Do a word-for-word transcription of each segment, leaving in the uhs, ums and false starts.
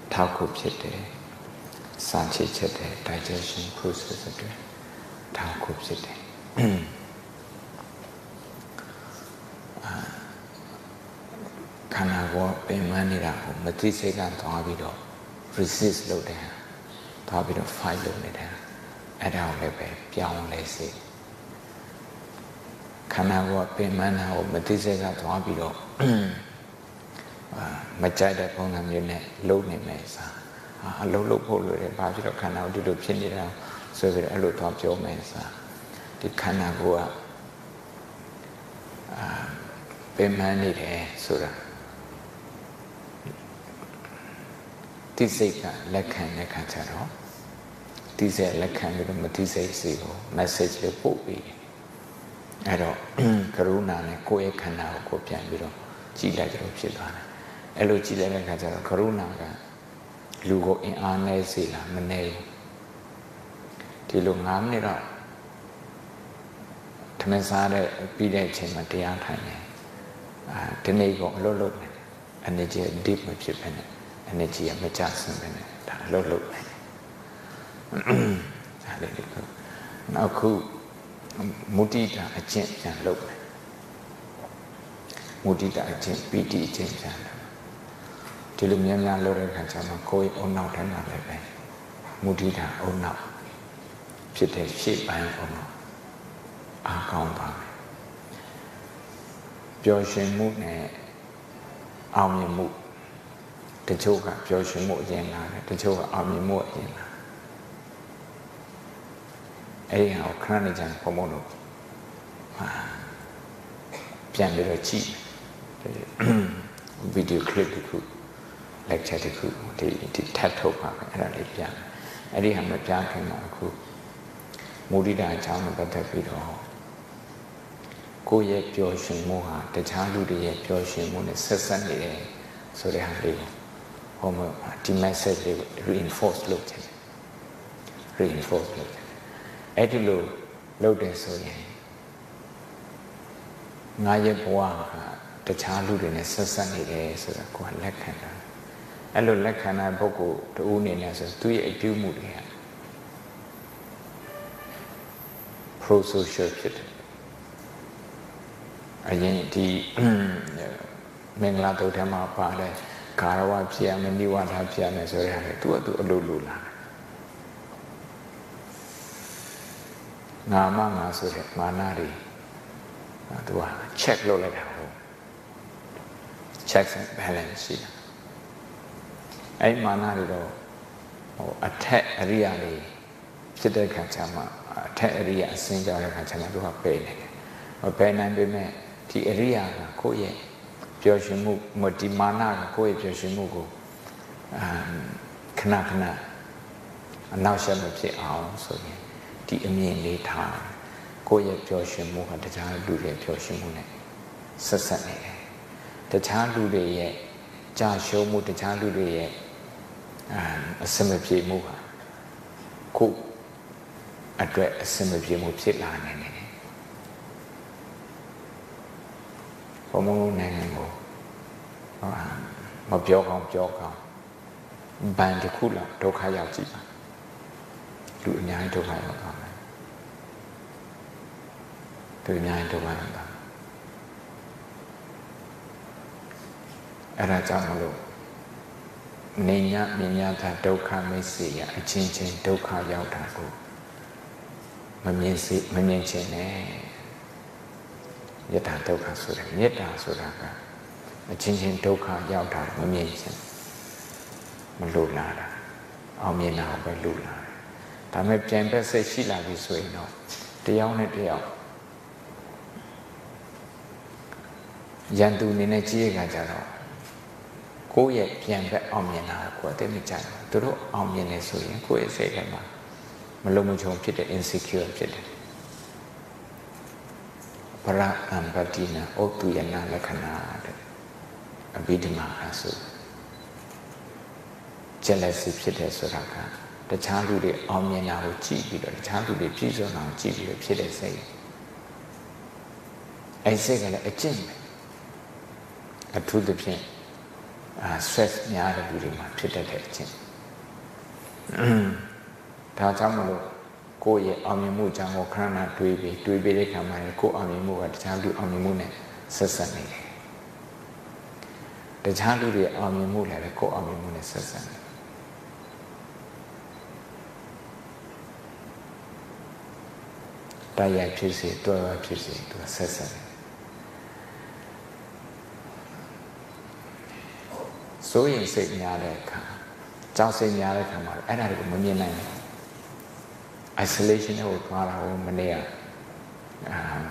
ထောက်ခုဖြစ်တယ်စာချစ်ချက်တယ် digestion process အတွက်ထောက်ခုဖြစ်တယ်ခန္ဓာကိုယ်ပင်ပန်းနေတာကိုမသိစိတ်ကသွားပြီးတော့ resist လုပ်တယ်သွားပြီးတော့ fight လုပ်နေတယ်အဲ့ဒါကိုလည်းပဲပြောင်းလဲစေခန္ဓာကိုယ်ပင်ပန်းတာကိုမသိစိတ်ကသွားပြီးတော့မကြိုက်တဲ့ပုံစံမျိုးနဲ့လုပ်နေမယ်စာအလုပ်လုပ်ဖို့လိုတယ်ဘာဖြစ်လို့ခန္ဓာကိုဒီလိုဖြစ်နေတာဆိုပြီးတော့အဲ့လိုသွားပြောမယ်စာဒီခန္ဓာကိုယ်ကအာပင်ပန်းနေတယ်ဆိုတာတိစိတ်ကလက်ခံတဲ့ခါကျတော့တိစိတ်လက်ခံပြီးတော့မတိစိတ်စီကို message လေးပို့ပြီးအဲ့တော့ကရုဏာနဲ့ကိုယ့်ရဲ့ခန္ဓာကိုကိုပြန်ပြီးတော့ကြည်လိုက်ကြလို့ဖြစ်သွားတယ်အဲ့လိုကြည်လိုက်တဲ့ခါကျတော့ကရုဏာကလူကိုအင်အားနည်းစေလားမနည်းဒီလို၅မိနစ်တော့ထမင်းစားတဲ့ပြီးတဲ့အချိန်မှာတရားထိုင်နေအာဒီနေ့ကအလုပ်လုပ်နေ energy deep မဖြစ်ပဲနဲ့ energy ကမကျဆင်းပဲနဲ့ဒါအလုပ်လုပ်နေဒါလေးလေးကိုနောက်ခုမုဒိတာအကျင့်ပြန်လုပ်မယ်မုဒိတာအကျင့်ပီတိအကျင့်ပြန်လုပ်ဒီလိုများများလုပ်တဲ့ခါကျမှကိုယ်အုံနောက်ထဲမှာလည်းပဲမုဒိတာအုံနောက်ဖြစ်တဲ့ရှေ့ပိုင်းအုံနောက်အားကောင်းပါမယ်ပျော်ရွှင်မှုနဲ့အောင်မြင်မှုတချို့ကပျော်ရွှင်မှုအရင်လာတယ်တချို့ကအောင်မြင်မှုအရင်လာအဲ့ဒီဟာကိုခဏနေကြဘုံဘုံတို့ပြန်ပြီးတော့ကြည့်ဗီဒီယိုကလစ်တစ်ခု lecture တစ်ခုဒီဒီထပ်ထုတ်ပါမယ်အဲ့ဒါလေးပြန်အဲ့ဒီဟာမပြခင်မှာအခုမုဒိတာအကြောင်းနဲ့ပတ်သက်ပြီးတော့ကိုယ့်ရဲ့ပျော်ရွှင်မှုဟာတခြားလူတွေရဲ့ပျော်ရွှင်မှုနဲ့ဆက်ဆက်နေတယ်ဆိုတဲ့ဟာလေးကိုဟိုမှာဒီ message လေး reinforce လုပ်ချင်တယ် reinforce လုပ်ချင်တယ်အဲ့ဒီလိုလုပ်တယ်ဆိုရင်ငါရဲ့ဘဝဟာတခြားလူတွေနဲ့ဆက်ဆက်နေတယ်ဆိုတာကိုယ်လက်ခံတာအဲ့လိုလက်ခံတဲ့ပုဂ္ဂိုလ်တူအနေနဲ့ဆိုသူရဲ့အပြုမှုတွေက pro social ဖြစ်တယ်အရင်ဒီမင်္ဂလာတုတ်ထဲမှာပါတယ်ဂါရဝဖြစ်ရမယ်နိဝါဒဖြစ်ရမယ်ဆိုတဲ့ဟာလေသူကသူအလိုလိုလာငါမငါဆိုတဲ့မာနတွေသူက check လုပ်လိုက်တာဟုတ် check and balance ရှိတာအဲ့မာနတွေတော့ဟိုအထက်အရိယာတွေဖြစ်တဲ့ခါကျမှအထက်အရိယာအစင်းကြောတဲ့ခါကျမှသူကပယ်နေတယ်ပယ်နိုင်ပေမဲ့ဒီအရိယာကကိုယ့်ရဲ့ပျော်ရွှင်မှုဒီမာနကကိုယ့်ရဲ့ပျော်ရွှင်မှုကိုအာခဏခဏအနောက်ရှက်မဖြစ်အောင်ဆိုရင်ဒီအမြင်လေးထားကိုယ့်ရဲ့ပျော်ရွှင်မှုကတခြားလူတွေပျော်ရွှင်မှုနဲ့ဆက်ဆက်နေတယ်တခြားလူတွေရဲ့ကြာရှုံးမှုတခြားလူတွေရဲ့အာအစမပြေမှုဟာကိုယ့်အတွက်အစမပြေမှုဖြစ်လာနေတယ်ဘုံဘုံနိုင်ငံကိုမပြောကောင်းပြောကောင်းဘန်တစ်ခုလောက်ဒုက္ခရောက်ကြည့်ပါလူအများကြီးဒုက္ခရောက်သွားတယ်သူအများကြီးဒုက္ခရောက်သွားအဲ့ဒါကြောင့်မလို့နေညမြညာတာဒုက္ခမိတ်ဆွေရအချင်းချင်းဒုက္ခရောက်တာကိုမမြင်စေမမြင်ချင်နဲ့ယထာဒုက္ခဆိုတယ်မေတ္တာဆိုတာကအချင်းချင်းဒုက္ခရောက်တာမမြင်ချင်မလိုလားတာအောင်မြင်တာပဲလိုလားဒါပေမဲ့ပြန်ပဲစိတ်ရှိလာပြီဆိုရင်တော့တယောက်နဲ့တယောက်ရန်သူအနေနဲ့ကြည့်ရကြတော့ကိုယ့်ရဲ့ပြန်ပဲအောင်မြင်တာကိုအသိမကြဘူးသူတို့အောင်မြင်နေဆိုရင်ကိုယ့်ရဲ့စိတ်ထဲမှာမလုံးမချုံဖြစ်တဲ့ insecure ဖြစ်တယ်ပရအံပတိနာဩတုယနာလက္ခဏာတဲ့အဘိဓမ္မာအဆို jealousy ဖြစ်တယ်ဆိုတာကတခြားလူတွေအောင်မြင်တာကိုကြည့်ပြီးတော့တခြားလူတွေပြည့်စုံတာကိုကြည့်ပြီးတော့ဖြစ်တဲ့စိတ်အဲစိတ်ကလည်းအကျင့်ပဲအထူးသဖြင့် stress များတဲ့လူတွေမှာဖြစ်တတ်တဲ့အချင်းဒါကြောင့်မလို့ကိုယ့်ရဲ့အောင်မြင်မှုကြောင့်ကိုခဏနာတွေးပြီးတွေးပြီးတဲ့ခါမှာကိုယ့်အောင်မြင်မှုကတခြားလူအောင်မြင်မှုနဲ့ဆက်ဆက်နေတယ်တခြားလူတွေအောင်မြင်မှုလည်းကိုယ့်အောင်မြင်မှုနဲ့ဆက်ဆက်နေတရားဖြစ်စေတွဲဖြစ်စေသူကဆက်ဆက်နေဆိုရင်စိတ်များတဲ့အခါကြောက်စိတ်များတဲ့အခါမှာအဲ့ဒါတွေကိုမမြင်နိုင်ဘူး isolation ကိုသွားတာကိုမနေ့ကအာ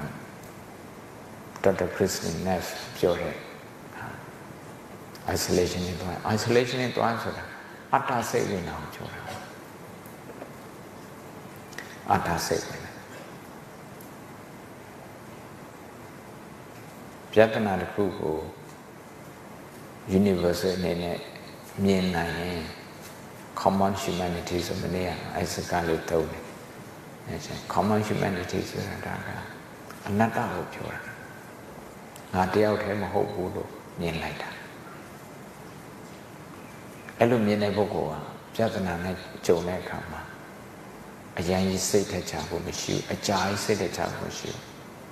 Doctor Kristin Neff ပြောတယ် isolation နဲ့သွား isolation နဲ့သွားဆိုတာအတ္တစိတ်ဝင်အောင်ပြောတာအတ္တစိတ်ဝင်ပြဿနာတစ်ခုကို universal အနေနဲ့မြင်နိုင်ရင် common humanity ဆိုမနေ့ကအဲစကားလေးသုံးတယ်အဲချင်း common humanity ဆိုတာကအနတ္တကိုပြောတာငါတယောက်တည်းမဟုတ်ဘူးလို့မြင်လိုက်တာအဲ့လိုမြင်တဲ့ပုဂ္ဂိုလ်ကပြဿနာနဲ့ကြုံတဲ့အခါမှာအရင်ကြီးစိတ်ထချဖို့မရှိဘူးအကြာကြီးစိတ်ထချဖို့မရှိဘူး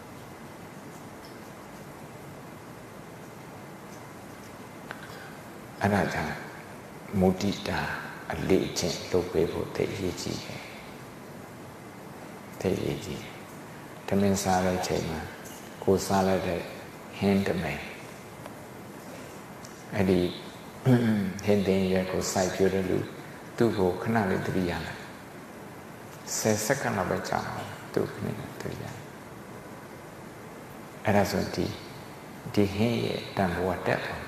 အဲ့ဒါကြောင့်မုဒိတာအလေးအကျင့်လုပ်ပေးဖို့သိရည်ကြီးတယ်သိရည်ကြီးတမင်စားတဲ့ချိန်မှာကိုစားလိုက်တဲ့ဟင်းတမင်အဲ့ဒီဟင်းတင်ရွက်ကိုစိုက်ပြတဲ့လူသူ့ကိုခဏလေးတတိယလိုက်ဆယ်စက္ကန့်လောက်ပဲကြာအောင်သူ့ခဏလေးတတိယအဲ့ဒါဆိုဒီဒီဟင်းရဲ့တန်ဖိုးတက်သွား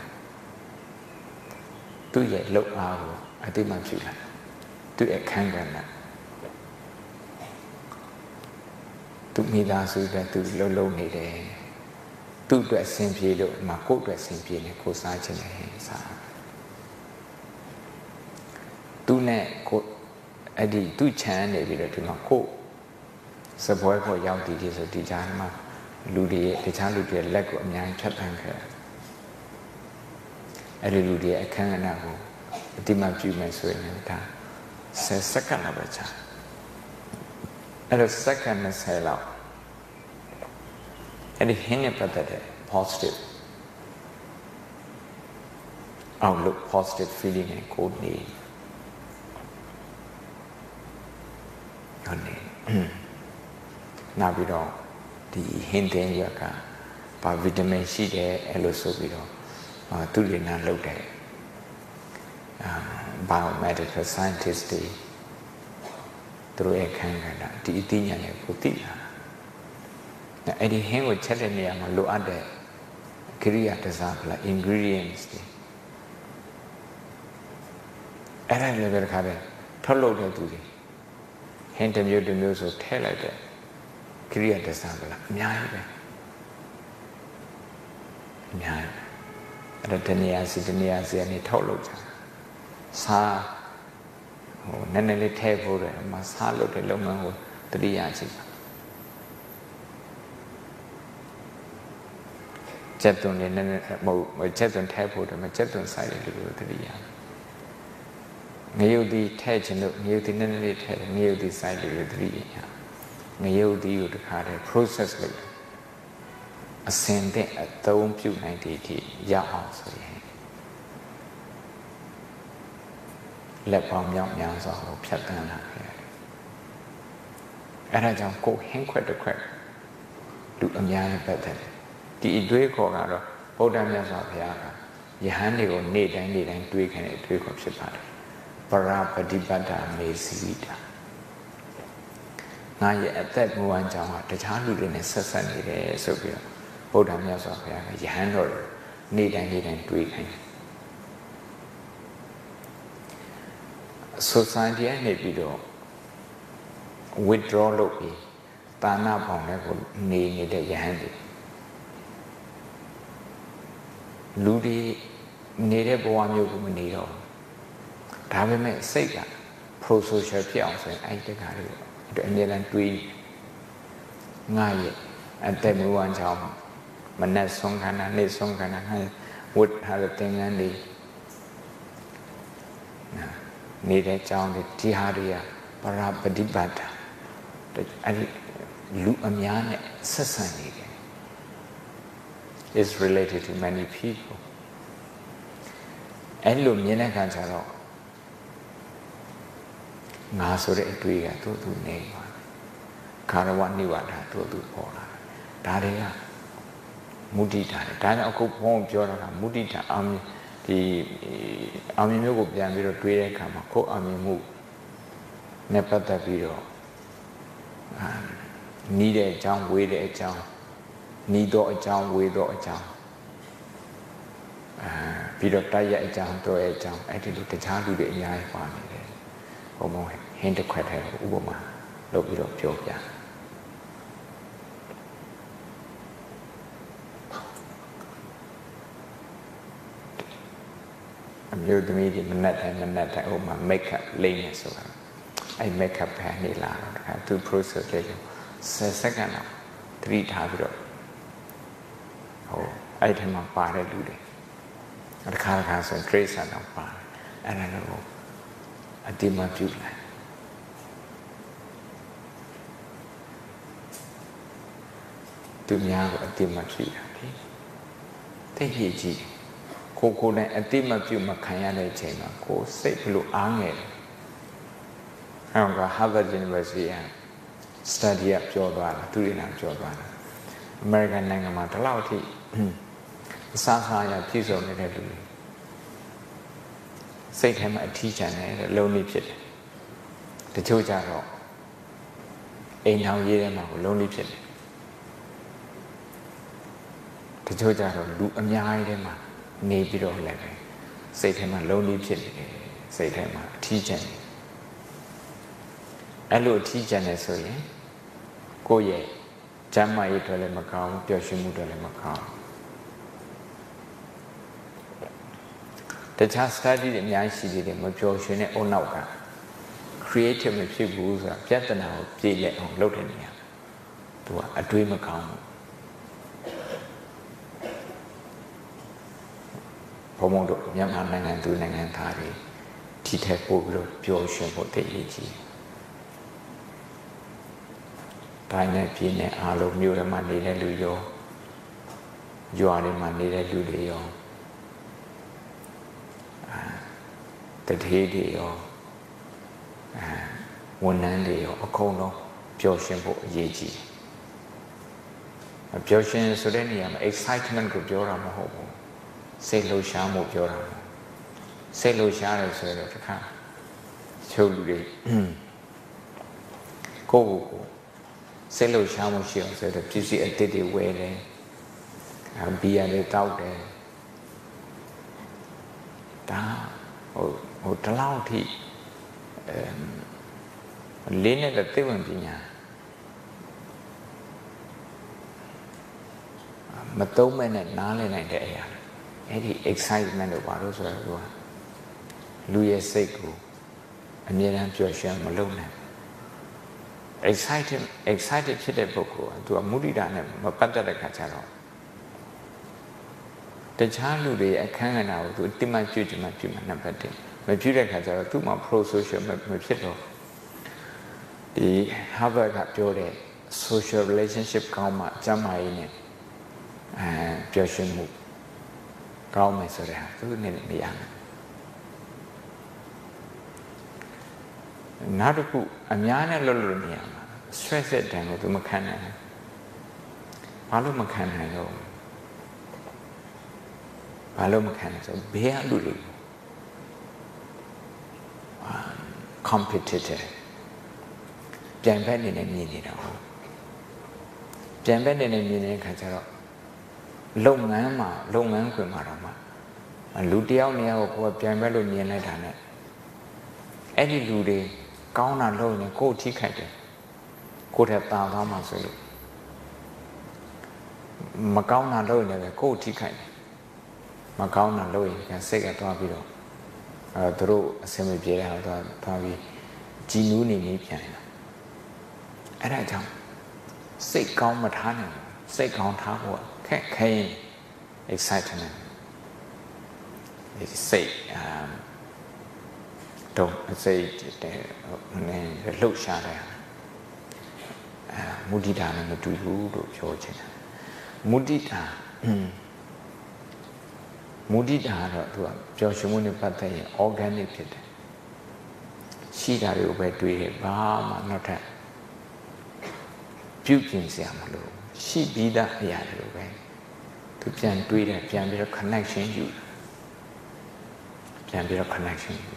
သူ့ရဲ့လှုပ်အားကိုအတိမပြုလိုက်သူ့ရဲ့ခံကဏ္ဍသူမိသားစုကသူလှုပ်လှုပ်နေတယ်သူ့အတွက်ဆင်ပြေလို့မကိုယ့်အတွက်ဆင်ပြေနေကိုစားချင်တယ်ဟင်စားသူနဲ့ကိုအဲ့ဒီသူ့ချမ်းနေပြီးတော့ဒီမှာကိုစပွဲကိုရောက်တည်တည်ဆိုဒီကြားမှာလူတွေရဲ့တခြားလူတွေလက်ကိုအများကြီးဖြတ်တန်းခဲ့အဲ့ဒီလူတွေရဲ့အခမ်းအနားကိုအတိမပြုမယ်ဆိုရင်ဒါဆယ်စက္ကန့်လောက်ပဲကြာအဲ့တော့စက္ကန့်၂၀လောက်အဲ့ဒီဟင်းနဲ့ပတ်သက်တဲ့ positive outlook positive feeling နဲ့ကိုနေဟုတ်နေနောက်ပြီးတော့ဒီဟင်းတင်ရကဘာဗီတာမင်ရှိတယ်အဲ့လိုဆိုပြီးတော့သူတွေနာလုပ်တယ်အာ biomedical scientist တွေသူတို့ရဲ့ခံကဏ္ဍဒီအသိဉာဏ်တွေကိုသိတာအဲ့ဒီဟင်းကိုချက်တဲ့နေရာမှာလိုအပ်တဲ့ကိရိယာတစားက ingredients တွေအဲ့ဒါလည်းပဲတစ်ခါပဲထုတ်လုပ်တဲ့သူတွေဟင်းတစ်မျိုးတစ်မျိုးဆိုထည့်လိုက်တဲ့ကိရိယာတစားက အများကြီးပဲအများကြီးအဲ့ဒါတနည်းအားစီတနည်းအားစီအနေထုတ်လုပ်ကြစားဟိုနည်းနည်းလေးထည့်ဖို့တယ်မစားလို့တဲ့လုပ်ငန်းကိုတတိယရှိတာချက်သွန်နေနည်းနည်းမဟုတ်ချက်သွန်ထည့်ဖို့တယ်မချက်သွန်ဆိုင်တယ်လို့တတိယငရုတ်ဒီထည့်ခြင်းလို့ငရုတ်ဒီနည်းနည်းလေးထည့်ငရုတ်ဒီဆိုင်တယ်လို့တတိယငရုတ်ဒီကိုတခါတည်း process လုပ်တယ်အစင်တဲ့အသုံးပြုနိုင်တဲ့အထိရအောင်ဆိုရင်လက်ပေါင်းမြောက်များစွာကိုဖြတ်တန်းလာခဲ့တယ်အဲဒါကြောင့်ကိုဟင်းခွက်တစ်ခွက်လူအများကြီးပတ်သက်တယ်ဒီအတွေးခေါ်ကတော့ဗုဒ္ဓမြတ်စွာဘုရားကယဟန်တွေကိုနေ့တိုင်းနေ့တိုင်းတွေးခိုင်းတဲ့အတွေးခေါ်ဖြစ်ပါတယ်ပရပฏิပတ္တမေစီဝိတာငါရဲ့အသက်မူဝမ်းကြောင့်တခြားလူတွေနဲ့ဆက်ဆက်နေတယ်ဆိုပြီးတော့ဗုဒ္ဓမြတ်စွာဘုရားကယဟန်တော်နေ့တိုင်းနေ့တိုင်းတွေးခိုင်းတယ် society နဲ့ပြီးတော့ withdraw လုပ်ပြီးတာနာပေါင်းတဲ့ကိုနေနေတဲ့ယဟန်တွေလူတွေနေတဲ့ဘဝမျိုးကိုမနေတော့ဒါပေမဲ့စိတ်က pro social ဖြစ်အောင်ဆိုရင်အဲ့ဒီတကားလေးအမြဲတမ်းတွေးငါရဲ့အသက်မူဝမ်းကြောင့်မနဲ့ဆုံးခန္ဓာနေဆုံးခန္ဓာငါဝတ်ထားတဲ့သင်္ကန်းတွေနေတဲ့ကြောင်းဒီဟာတွေကပရပฏิပတ်တာအဲ့ဒီလူအများနဲ့ဆက်ဆံနေတယ် is related to many people အဲ့လိုမြင်တဲ့အခါကျတော့ငါဆိုတဲ့အတွေ့အကြုံသူ့သူနေပါခါရဝနိဝါဒသူ့သူပေါ်လာဒါတွေကမုဒိတာဒါကြောင့်အခုဘုန်းပြောတာကမုဒိတာအာမြင်ဒီအာမြင်မျိုးကိုပြန်ပြီးတော့တွေးတဲ့အခါမှာကိုယ်အာမြင်မှုနဲ့ပတ်သက်ပြီးတော့နီးတဲ့အကြောင်းဝေးတဲ့အကြောင်းနီးတော့အကြောင်းဝေးတော့အကြောင်းအာပြီးတော့တိုက်ရိုက်အကြောင်းတော့အကြောင်းအဲ့ဒီလိုတခြားလူတွေအများကြီးပါနေတယ်ဘုံဘုံဟင်းတစ်ခွက်ထဲဥပမာလုပ်ပြီးတော့ပြောပြအမျိုးသမီးတွေမနက်တိုင်းမနက်တိုင်းဥပမာ make up လိမ့်နေဆိုတာအဲ့ make up ပဲနေလာတော့ဒါသူ process လေးကိုဆယ်စက္ကန့်လောက်သတိထားပြီးတော့ဟိုအဲ့ဒီမှာပါတဲ့လူတွေတစ်ခါတစ်ခါဆို trace တော့ပါတယ်အဲ့ဒါတော့အတိမပြုလိုက်သူများကိုအတိမပြုတာဒီသိရကြည့်ကိုကိုနဲ့အတိမပြုမခံရတဲ့အချိန်မှာကိုစိတ်ဘလို့အားငယ်တယ်ဟောက Harvard University က study ကပြောသွားတာသူတွေလည်းပြောသွားတာအမေရိကန်နိုင်ငံမှာဒီလောက်အထိအစားအစာရပြည့်စုံနေတဲ့လူတွေစိတ်ထဲမှာအထီးကျန်တဲ့လုံလေးဖြစ်တယ်တချို့ကြတော့အိမ်ထောင်ရေးထဲမှာကိုလုံလေးဖြစ်တယ်တချို့ကြတော့လူအများကြီးထဲမှာနေပြီးတော့လည်းပဲစိတ်ထဲမှာလုံလေးဖြစ်နေတယ်စိတ်ထဲမှာအထီးကျန်တယ်အဲ့လိုအထီးကျန်နေဆိုရင်ကိုယ့်ရဲ့ကျမ်းမာရေးအတွက်လည်းမကောင်းပျော်ရွှင်မှုအတွက်လည်းမကောင်းတခြား study တွေအများကြီးရှိသေးတယ်မပျော်ရွှင်တဲ့အုံနောက်က creative မဖြစ်ဘူးဆိုတာပြဿနာကိုပြေလည်အောင်လုပ်တဲ့နေရာသူကအတွေးမကောင်းဘူးဘုံဘုံတို့မြန်မာနိုင်ငံသူနိုင်ငံသားတွေထိထက်ပို့ပြီးတော့ပျော်ရွှင်ဖို့တည်ရည်ကြီးတိုင်းနဲ့ပြည်နယ်အားလုံးမြို့ထဲမှာနေတဲ့လူရောရွာတွေမှာနေတဲ့လူတွေရောတတိတွေရောဝန်ထမ်းတွေရောအကုန်လုံးပျော်ရွှင်ဖို့အရေးကြီးတယ်ပျော်ရွှင်ဆိုတဲ့နေရာမှာ excitement ကိုပြောတာမဟုတ်ဘူးစိတ်လှုပ်ရှားမှုပြောတာစိတ်လှုပ်ရှားတယ်ဆိုတော့တခါချုပ်လူတွေကိုယ့်ကိုယ်ကိုစိတ်လှုပ်ရှားမှုရှိအောင်ဆိုတော့ပစ္စည်းအသစ်တွေဝယ်တယ်ဘီယာတွေတောက်တယ်ဒါဟိုဟိုတလောက်ထိအဲလေးနဲ့သိဝင်ပညာမသုံးမဲ့နဲ့နားလည်နိုင်တဲ့အရာအဲ့ဒီ excitement လို့ပါလို့ဆိုတော့လူရဲ့စိတ်ကိုအမြဲတမ်းပျော်ရွှင်မလုပ်နိုင် excited excited ဖြစ်တဲ့ပုဂ္ဂိုလ်ကသူကမုဒိတာနဲ့မပတ်သက်တဲ့ခါကျတော့တခြားလူတွေအခန်းကဏ္ဍကိုသူအတိမတ်ကျွတ်ချင်မှပြုမှနံပါတ်တစ်မပြုတဲ့ခါကျတော့သူ့မှာ pro social မဖြစ်တော့ဒီ Harvard ကပြောတဲ့ social relationship ကောင်းမှကျန်းမာရေးနဲ့အဲပျော်ရွှင်မှုကောင်းမယ်ဆိုတဲ့ဟာသူနေနေရမယ်နောက်တစ်ခုအများနဲ့လွတ်လွတ်နေရမှာ stress တဲ့တန်ကိုသူမခံနိုင်ဘူးဘာလို့မခံနိုင်တော့ဘာလို့မခံနိုင်ဆိုဘေးအလူတွေအာ competitive ပြိုင်ဘက်နေနေမြင်နေတာဟုတ်ပြိုင်ဘက်နေနေမြင်နေတဲ့ခါကျတော့လုပ်ငန်းမှာလုပ်ငန်းခွင်မှာတော့မှလူတယောက်နေရာကိုကိုယ်ပြိုင်ဘက်လို့မြင်လိုက်တာနဲ့အဲ့ဒီလူတွေကောင်းတာလုပ်ရင်ကိုယ်ထိခိုက်တယ်ကိုယ်ထက်တာသွားမှဆိုလို့မကောင်းတာလုပ်ရင်လည်းကိုယ်ထိခိုက်တယ်မကောင်းတာလုပ်ရင်စိတ်ကသွားပြီးတော့အဲသူတို့အဆင်မပြေတဲ့ဟာသွားသွားပြီးကြည်နူးနေနေပြန်တယ်အဲ့ဒါကြောင့်စိတ်ကောင်းမထားနိုင်ဘူးစိတ်ကောင်းထားဖို့ခက်ခဲရင် excitement ဒီစိတ်တုံအစိတ်တဲ့နည်းလှုပ်ရှားတယ်အဲမုဒိတာနဲ့မတူဘူးလို့ပြောချင်တယ်မုဒိတာမုဒိတာတော့သူကပျော်ရွှင်မှုနဲ့ပတ်သက်ရင် organic ဖြစ်တယ်ရှိတာတွေကိုပဲတွေးတယ်ဘာမှနောက်ထပ်ပြုပြင်စရာမလိုရှိပြီးသားအရာတွေပဲသူပြန်တွေးတယ်ပြန်ပြီးတော့ connection ယူပြန်ပြီးတော့ connection ယူ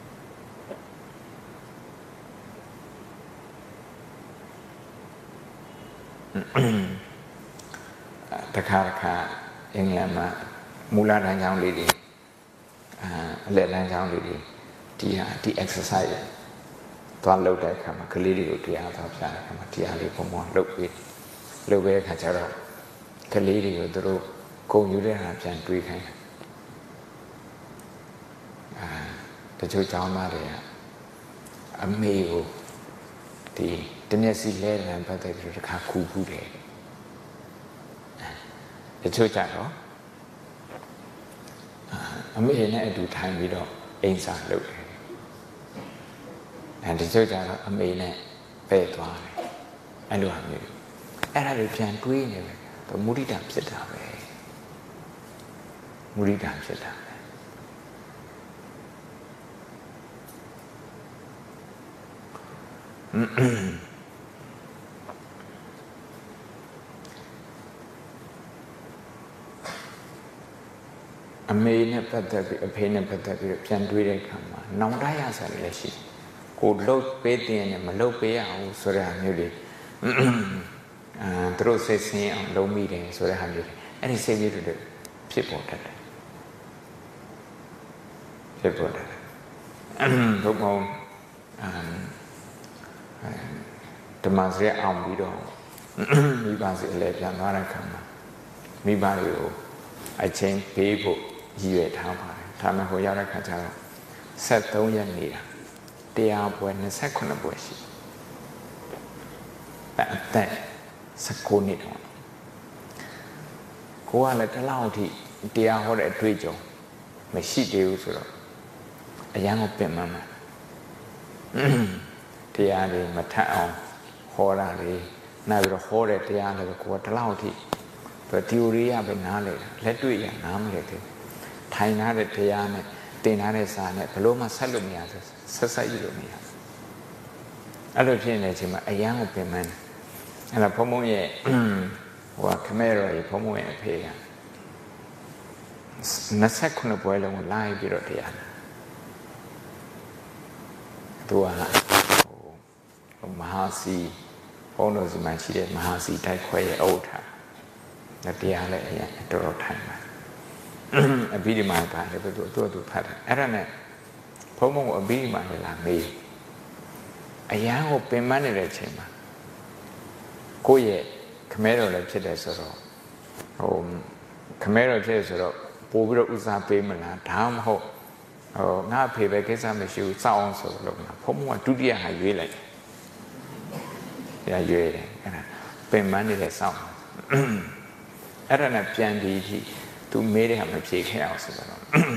တခါတခါအင်္ဂလန်မှာမူလတန်းကျောင်းလေးတွေအလယ်တန်းကျောင်းလေးတွေဒီဟာဒီ exercise သွားလုပ်တဲ့အခါမှာကလေးတွေကိုတရားသွားပြတဲ့အခါမှာတရားလေးပုံပေါ်လုပ်ပြီးလုပ်တဲ့အခါကျတော့ကလေးတွေကိုသူတို့ဂုဏ်ယူတဲ့ဟာပြန်တွေးခိုင်းတယ်အာတချို့ကျောင်းသားတွေကအမေကိုဒီတမျက်စိလဲတယ်ပတ်သက်ပြီးတစ်ခါခူးဘူးတယ်တချို့ကြတော့အမေနဲ့အတူထိုင်ပြီးတော့အိမ်စာလုပ်တယ်အဲတချို့ကြတော့အမေနဲ့ပဲ့သွားတယ်အဲ့လိုဟာမျိုးအဲ့ဒါတွေပြန်တွေးနေတယ်တော့မုဒိတာဖြစ်တာပဲမုဒိတာဖြစ်တာပဲအမေနဲ့ပတ်သက်ပြီးအဖေနဲ့ပတ်သက်ပြီးပြန်တွေးတဲ့အခါမှာနောင်တရဆရာလည်းရှိကိုလှုပ်ပေးတဲ့နဲ့မလှုပ်ပေးရဘူးဆိုတဲ့ဟာမျိုးတွေအာသူတို့စိတ်ဆင်းအောင်လုပ်မိတယ်ဆိုတဲ့ဟာမျိုးတွေအဲ့ဒီစိတ်မျိုးတွေဖြစ်ပေါ်တတ်တယ်ဖြစ်ပေါ်တတ်တယ်ဘုံဘုံဓမ္မစရအောင်ပြီးတော့မိဘစီအလဲပြန်သွားတဲ့အခါမှာမိဘတွေကိုအချင်းပေးဖို့ရည်ရွယ်ထားပါတယ်ဒါမှမဟုတ်ရောက်တဲ့ခါကျတော့ဆက်သုံးရက်နေတာတရားပွဲနှစ်ခုနှစ်ပွဲရှိတယ်အသက်十九နှစ်တော့ကိုကလည်းတလောက်ထိတရားဟောတဲ့အတွေ့အကြုံမရှိသေးဘူးဆိုတော့အရန်ကိုပြင်မှန်းမှာတရားတွေမထအောင်ဟောတာတွေနောက်ပြီးတော့ဟောတဲ့တရားလည်းကိုကတလောက်ထိသူ theory ရပဲနားလေလက်တွေ့ရနားမလဲသေးထိုင်ထားတဲ့တရားနဲ့သင်ထားတဲ့စာနဲ့ဘလို့မှဆက်လို့မရဘူးဆက်ဆက်ယူလို့မရဘူးအဲ့လိုဖြစ်နေတဲ့အချိန်မှာအရန်ကိုပြင်မှန်းအဲ့ဒါဘုံဘုံရဲ့ဟိုခမဲတော်ရဲ့ဘုံဘုံရဲ့အဖေကနှစ်ဆက်ခုနှစ်ပွဲလုံးကိုလိုက်ပြီးတော့တရားသူကဟိုမဟာစီဘုံတော်စီမှာရှိတဲ့မဟာစီတိုက်ခွဲရဲ့အုတ်ထားတရားလည်းအရင်တော်တော်ထိုင်ပါအဘိဓမ္မာပါလေဘယ်သူတို့သူဖတ်တယ်အဲ့ဒါနဲ့ဘုံဘုံကိုအဘိဓမ္မာလေလာမေးအရန်ကိုပင်ပန်းနေတဲ့အချိန်မှာကိုယ့်ရဲ့ခမဲတော်လည်းဖြစ်တယ်ဆိုတော့ဟိုခမဲတော်ဖြစ်ဆိုတော့ပို့ပြီးတော့ဥစားပေးမလားဒါမှမဟုတ်ဟိုငါအဖေပဲကိစ္စမရှိဘူးစောက်အောင်ဆိုလို့မလားဘုံဘုံကဒုတိယဟာရွေးလိုက်တယ်ရွေးတယ်အဲ့ဒါပင်ပန်းနေတဲ့စောက်အဲ့ဒါနဲ့ပြန်ပြီးကြည့်သူမေးတဲ့ဟာမဖြေခဲ့အောင်ဆိုတော့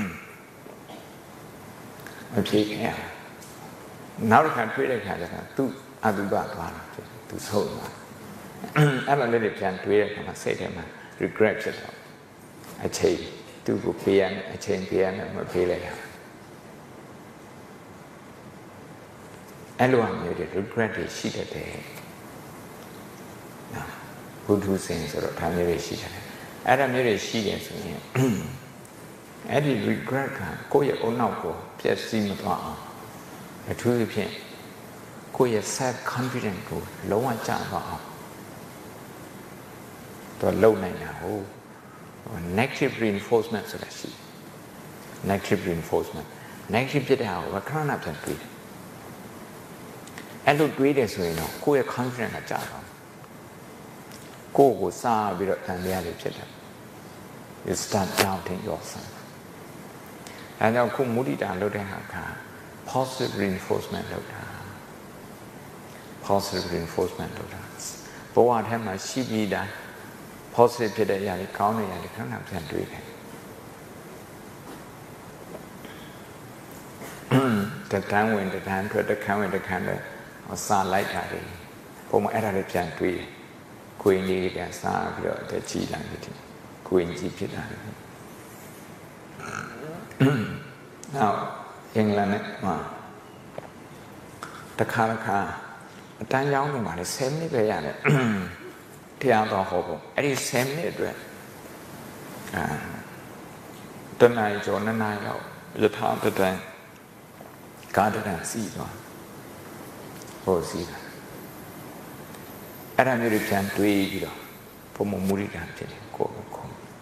မဖြေခဲ့အောင်နောက်တစ်ခါတွေ့တဲ့ခါကျတော့သူအတုပသွားတာသူဆုံးသွားအဲ့လိုလေးပြန်တွေ့တဲ့ခါမှာစိတ်ထဲမှာ regret ဖြစ်တော့အချိန်သူ့ကိုပေးရမယ်အချိန်ပေးရမယ်မပေးလိုက်ရအဲ့လိုအမျိုးတွေ regret တွေရှိတတ်တယ်နော်ဘုဒ္ဓဆင်ဆိုတော့ဒါမျိုးတွေရှိတယ်အဲ့ဒါမျိုးတွေရှိတယ်ဆိုရင်အဲ့ဒီ regret ကကိုယ့်ရဲ့အုံနောက်ကိုပျက်စီးမသွားအောင်အထူးသဖြင့်ကိုယ့်ရဲ့ self confidence ကိုလုံးဝကျသွားအောင်တော့လုံနိုင်တာဟုတ် negative reinforcement ဆိုတာရှိ negative reinforcement negative ဖြစ်တဲ့ဟာကိုခဏခဏပြန်တွေးတယ်အဲ့လိုတွေးတယ်ဆိုရင်တော့ကိုယ့်ရဲ့ confidence ကကျသွားကိုယ့်ကိုစားပြီးတော့တန်တရားတွေဖြစ်တယ် you start doubting yourself အဲကြောင့်ခုမုဒိတာလုပ်တဲ့ဟာက positive reinforcement လုပ်တာ positive reinforcement လုပ်တာဘဝထဲမှာရှိပြီးတိုင်း positive ဖြစ်တဲ့အရာတွေကောင်းတဲ့အရာတွေခဏခဏပြန်တွေးတယ် the time when the time to the time when the kind of sunlight that is for my other plan to it queen need and star the chi language queen jeep it now England the car a time young man is same way the other hope it is same way the night or the night out the time the time garden and see oh seeအဲ့ဒါမျိုးတွေပြန်တွေးပြီးတော့ဘုံမမူရိတာဖြစ်တယ်ကိုယ်ကို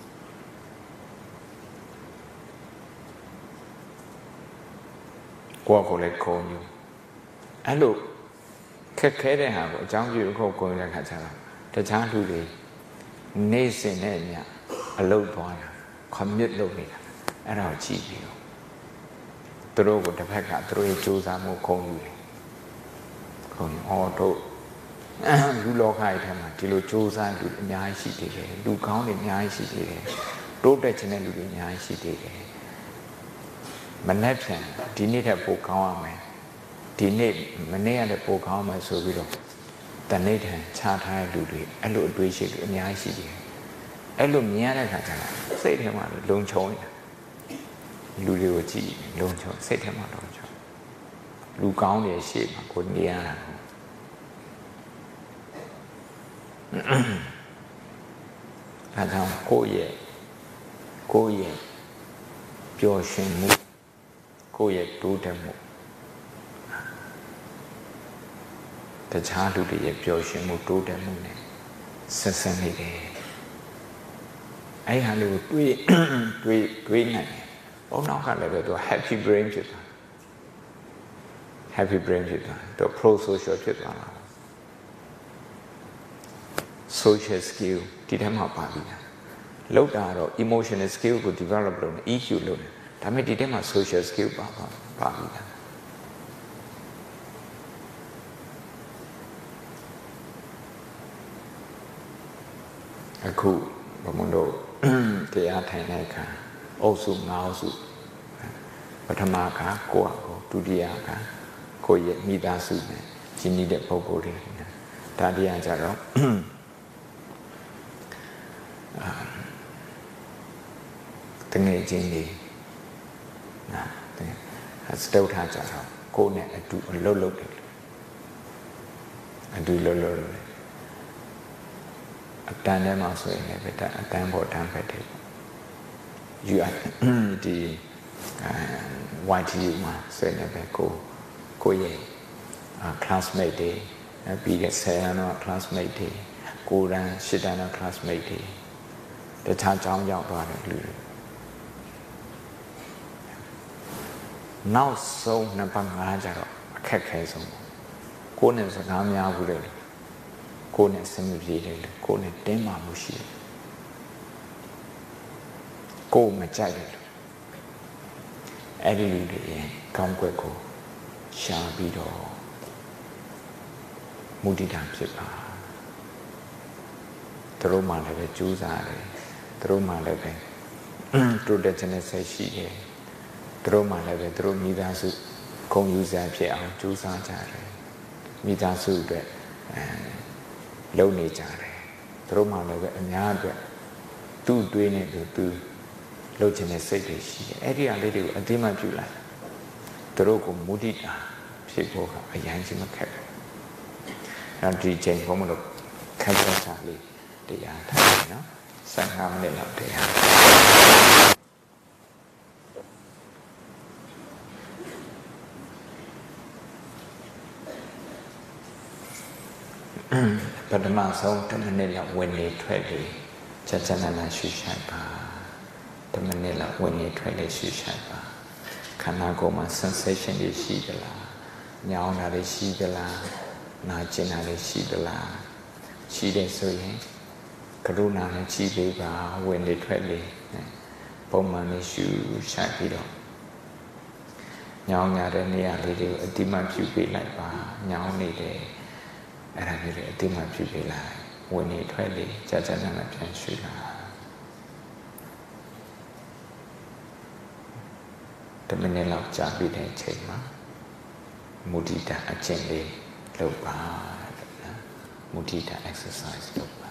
ကိုယ်ကိုလည်းခုံယူအဲ့လိုခက်ခဲတဲ့ဟာကိုအကြောင်းပြုခုံခုံရတဲ့ခါကျတော့တခြားလူတွေနေစဉ်နဲ့ညအလုပ်သွားတာခမစ်လုပ်နေတာအဲ့ဒါကိုကြည့်ပြီးတော့သူတို့ကိုတစ်ဖက်ကသူတို့ရဲ့စူးစမ်းမှုခုံယူတယ်ခုံအော်တို့လူလောကရဲ့ထဲမှာဒီလိုစူးစမ်းလူအများကြီးရှိသေးတယ်လူကောင်းတွေအများကြီးရှိသေးတယ်တိုးတက်ခြင်းတဲ့လူတွေအများကြီးရှိသေးတယ်မနေ့ပြန်ဒီနေ့ထက်ပိုကောင်းရမယ်ဒီနေ့မနေ့ကတည်းပိုကောင်းမယ်ဆိုပြီးတော့တနေ့တည်းခြားထားတဲ့လူတွေအဲ့လိုအတွေးရှိတယ်အများကြီးရှိသေးတယ်အဲ့လိုမြင်ရတဲ့အခါကျတော့စိတ်ထဲမှာလုံခြုံနေတာလူတွေကိုကြည့်လုံခြုံစိတ်ထဲမှာလုံခြုံလူကောင်းတွေရှေ့မှာကိုနေရတာအဲဒါကိုယ့်ရဲ့ကိုယ့်ရဲ့ပျော်ရွှင်မှုကိုယ့်ရဲ့တိုးတက်မှုတခြားလူတွေရဲ့ပျော်ရွှင်မှုတိုးတက်မှုနဲ့ဆက်ဆက်နေတယ်အဲ့ဟာလို့တွေးတွေးတွေးနိုင်တယ်ဘုံနောက်ကလည်းပဲသူ happy brain ဖြစ်သွား happy brain ဖြစ်သွားသူ pro social ဖြစ်သွားတာ social skill ဒီထဲမှာပါပြီးတာလောက်တာတော့ emotional skill ကို develop လုပ်နေ E Q လုပ်နေဒါပေမဲ့ဒီထဲမှာ social skill ပါပါပါပြီးတာအခုဘုံမတို့တရားထိုင်တဲ့အခါအုပ်စု၅အုပ်စုပထမကကိုယ့်အကိုဒုတိယကကိုယ့်ရဲ့မိသားစုနဲ့ကြီးနေတဲ့ပုဂ္ဂိုလ်တွေဒါတရားကြတော့တငယ်ချင်းတွေနော်စတုထကြတော့ကိုယ်နဲ့အတူအလုပ်လုပ်တယ်အတူလုပ်လုပ်တယ်အတန်းထဲမှာဆိုရင်လည်းပဲအတန်းပေါ်တန်းဖက်တယ်ယူအဒီ Y T U မှာဆိုရင်လည်းပဲကိုကိုရဲ့ classmate တွေပြီးတဲ့ဆယ်တန်းတော့ classmate တွေကိုယ်တန်းရှစ်တန်းတော့ classmate တွေတခြားကျောင်းရောက်သွားတဲ့လူတွေနောက်ဆုံးနံပါတ်၅ကျတော့အခက်ခဲဆုံးကိုယ်နဲ့စကားများဘူးလေကိုယ်နဲ့စင်မပြေတယ်ကိုယ်နဲ့တင်းမာမှုရှိတယ်ကိုယ်မကြိုက်တယ်အဲ့ဒီလူတွေရဲ့ကောင်းကွက်ကိုရှာပြီးတော့မုဒိတာဖြစ်ပါသူတို့မှလည်းပဲကြိုးစားတယ်သူတို့မှလည်းပဲတိုးတက်ခြင်းနဲ့ဆက်ရှိတယ်သူတို့မှလည်းပဲသူတို့မိသားစုဂုဏ်ယူစရာဖြစ်အောင်ကြိုးစားကြတယ်မိသားစုအတွက်အဲလုပ်နေကြတယ်သူတို့မှလည်းပဲအများအတွက်သူ့တွေးနေသူသူလုပ်ခြင်းနဲ့စိတ်တွေရှိတယ်အဲ့ဒီအလေးတွေကိုအသိမှပြုလိုက်သူတို့ကိုမုဒိတာဖြစ်ဖို့ကအရင်ကမခက်ဘူးအဲ့ဒီချိန်ဘုံမလို့ခက်ကြတာလေးတရားထားတယ်နော်ဆယ်၅မိနစ်လောက်တရားပထမဆုံးတစ်မိနစ်လောက်ဝင်နေထွက်လေချက်ချက်နာနာရှုရှိုက်ပါတစ်မိနစ်လောက်ဝင်နေထွက်လေရှုရှိုက်ပါခန္ဓာကိုယ်မှာ sensation တွေရှိသလားညောင်းတာတွေရှိသလားနာကျင်တာတွေရှိသလားရှိတယ်ဆိုရင်ကရုဏာနဲ့ကြည့်ပေးပါဝင်လေထွက်လေပုံမှန်လေးရှုရှိုက်ပြီးတော့ညောင်းရတဲ့နေရာလေးတွေကိုအတိမတ်ပြုပေးလိုက်ပါညောင်းနေတယ်အဲ့ဒါမျိုးတွေအတိမတ်ပြုပေးလိုက်ဝင်နေထွက်လေကြာကြာနာနာပြန်ရှုလာတစ်မိနစ်လောက်ကြာပြီးတဲ့အချိန်မှာ mudita achende loba mudita exercise loba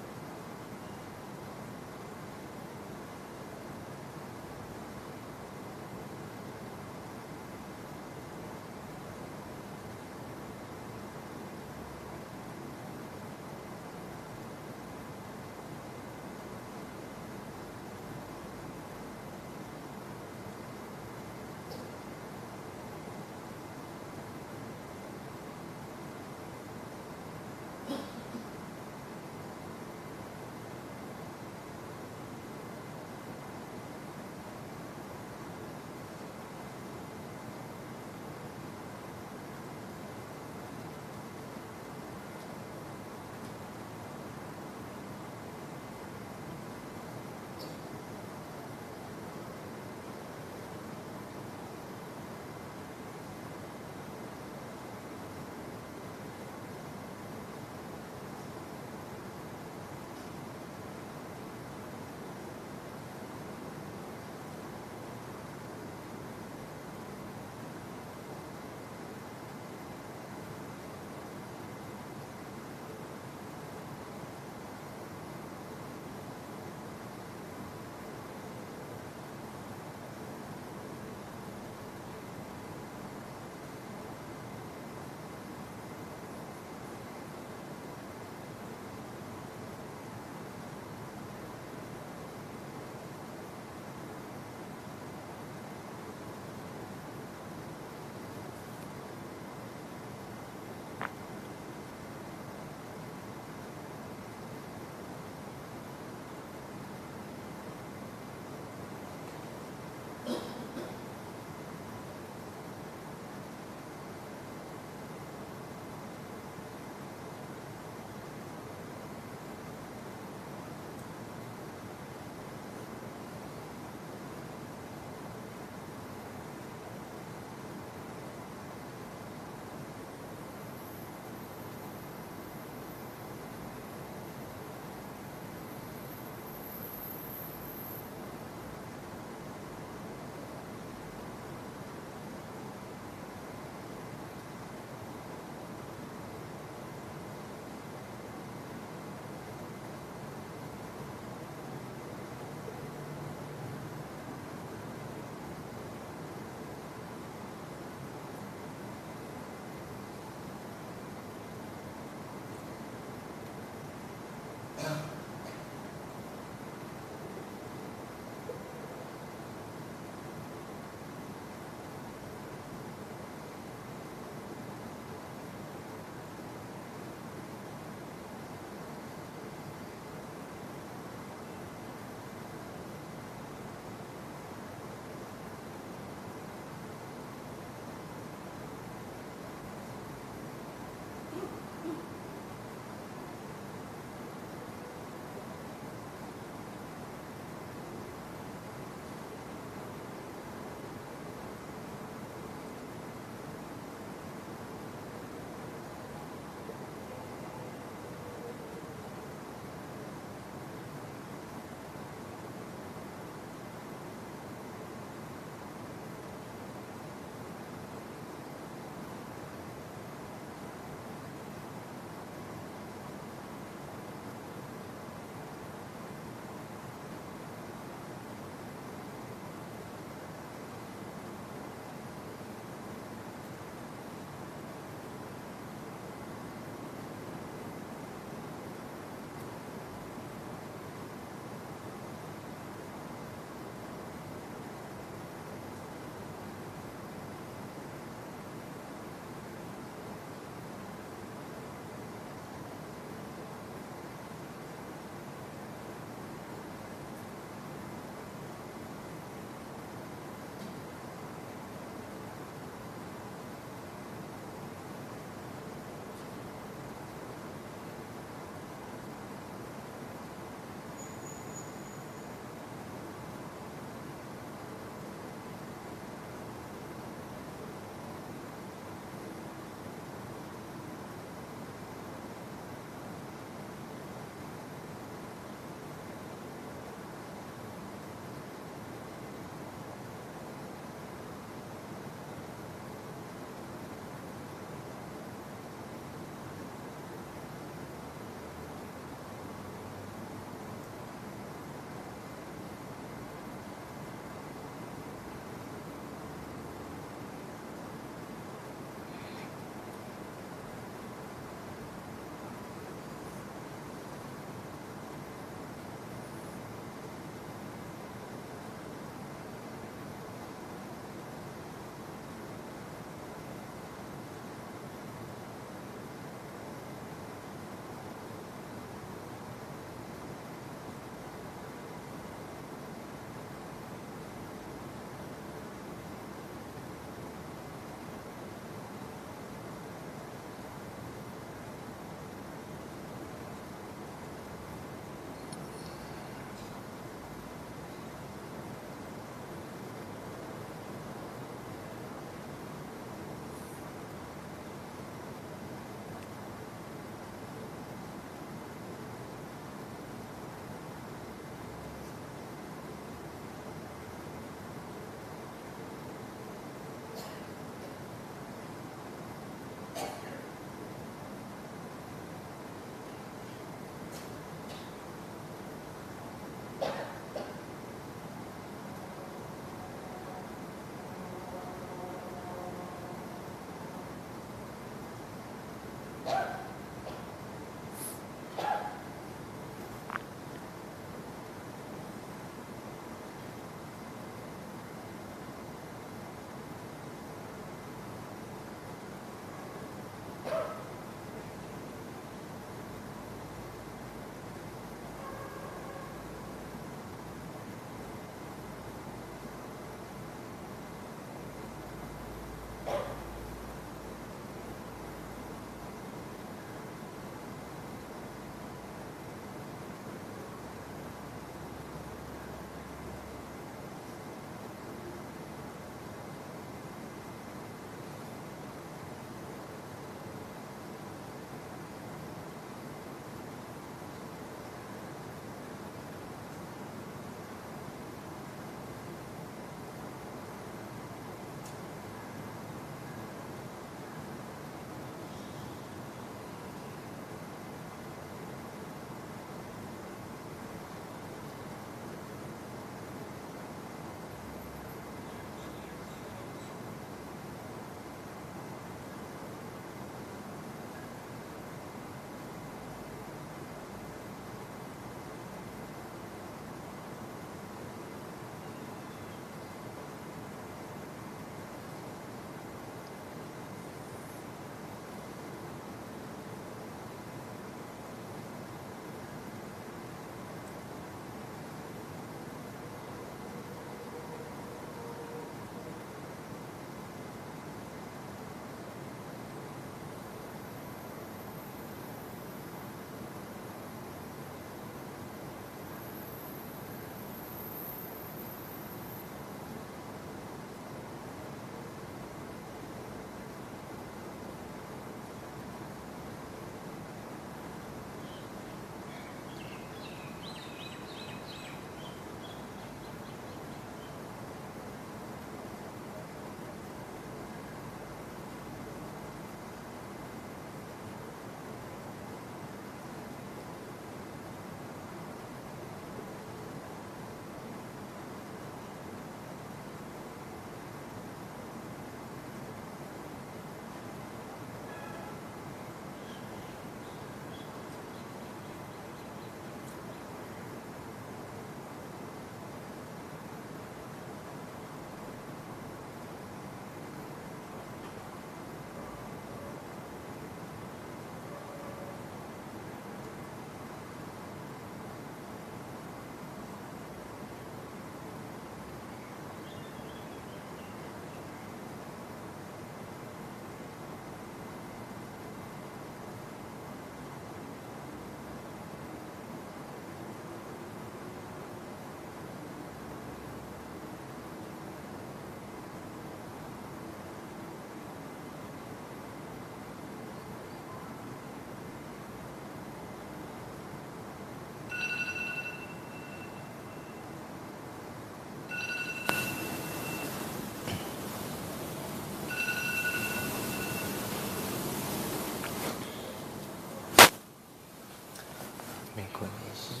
ไม่ควรมีชี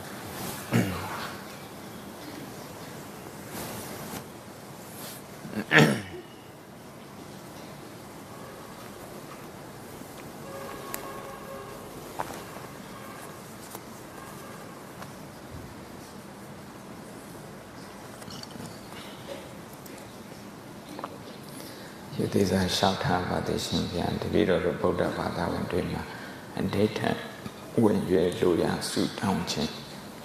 ยุติศาสตร์ชาวธรรมปฏิชินเพียงที่เราเราพุทธบาทวันด้วยมาอันเดียดวันเวลุยาสุดท้องเช่น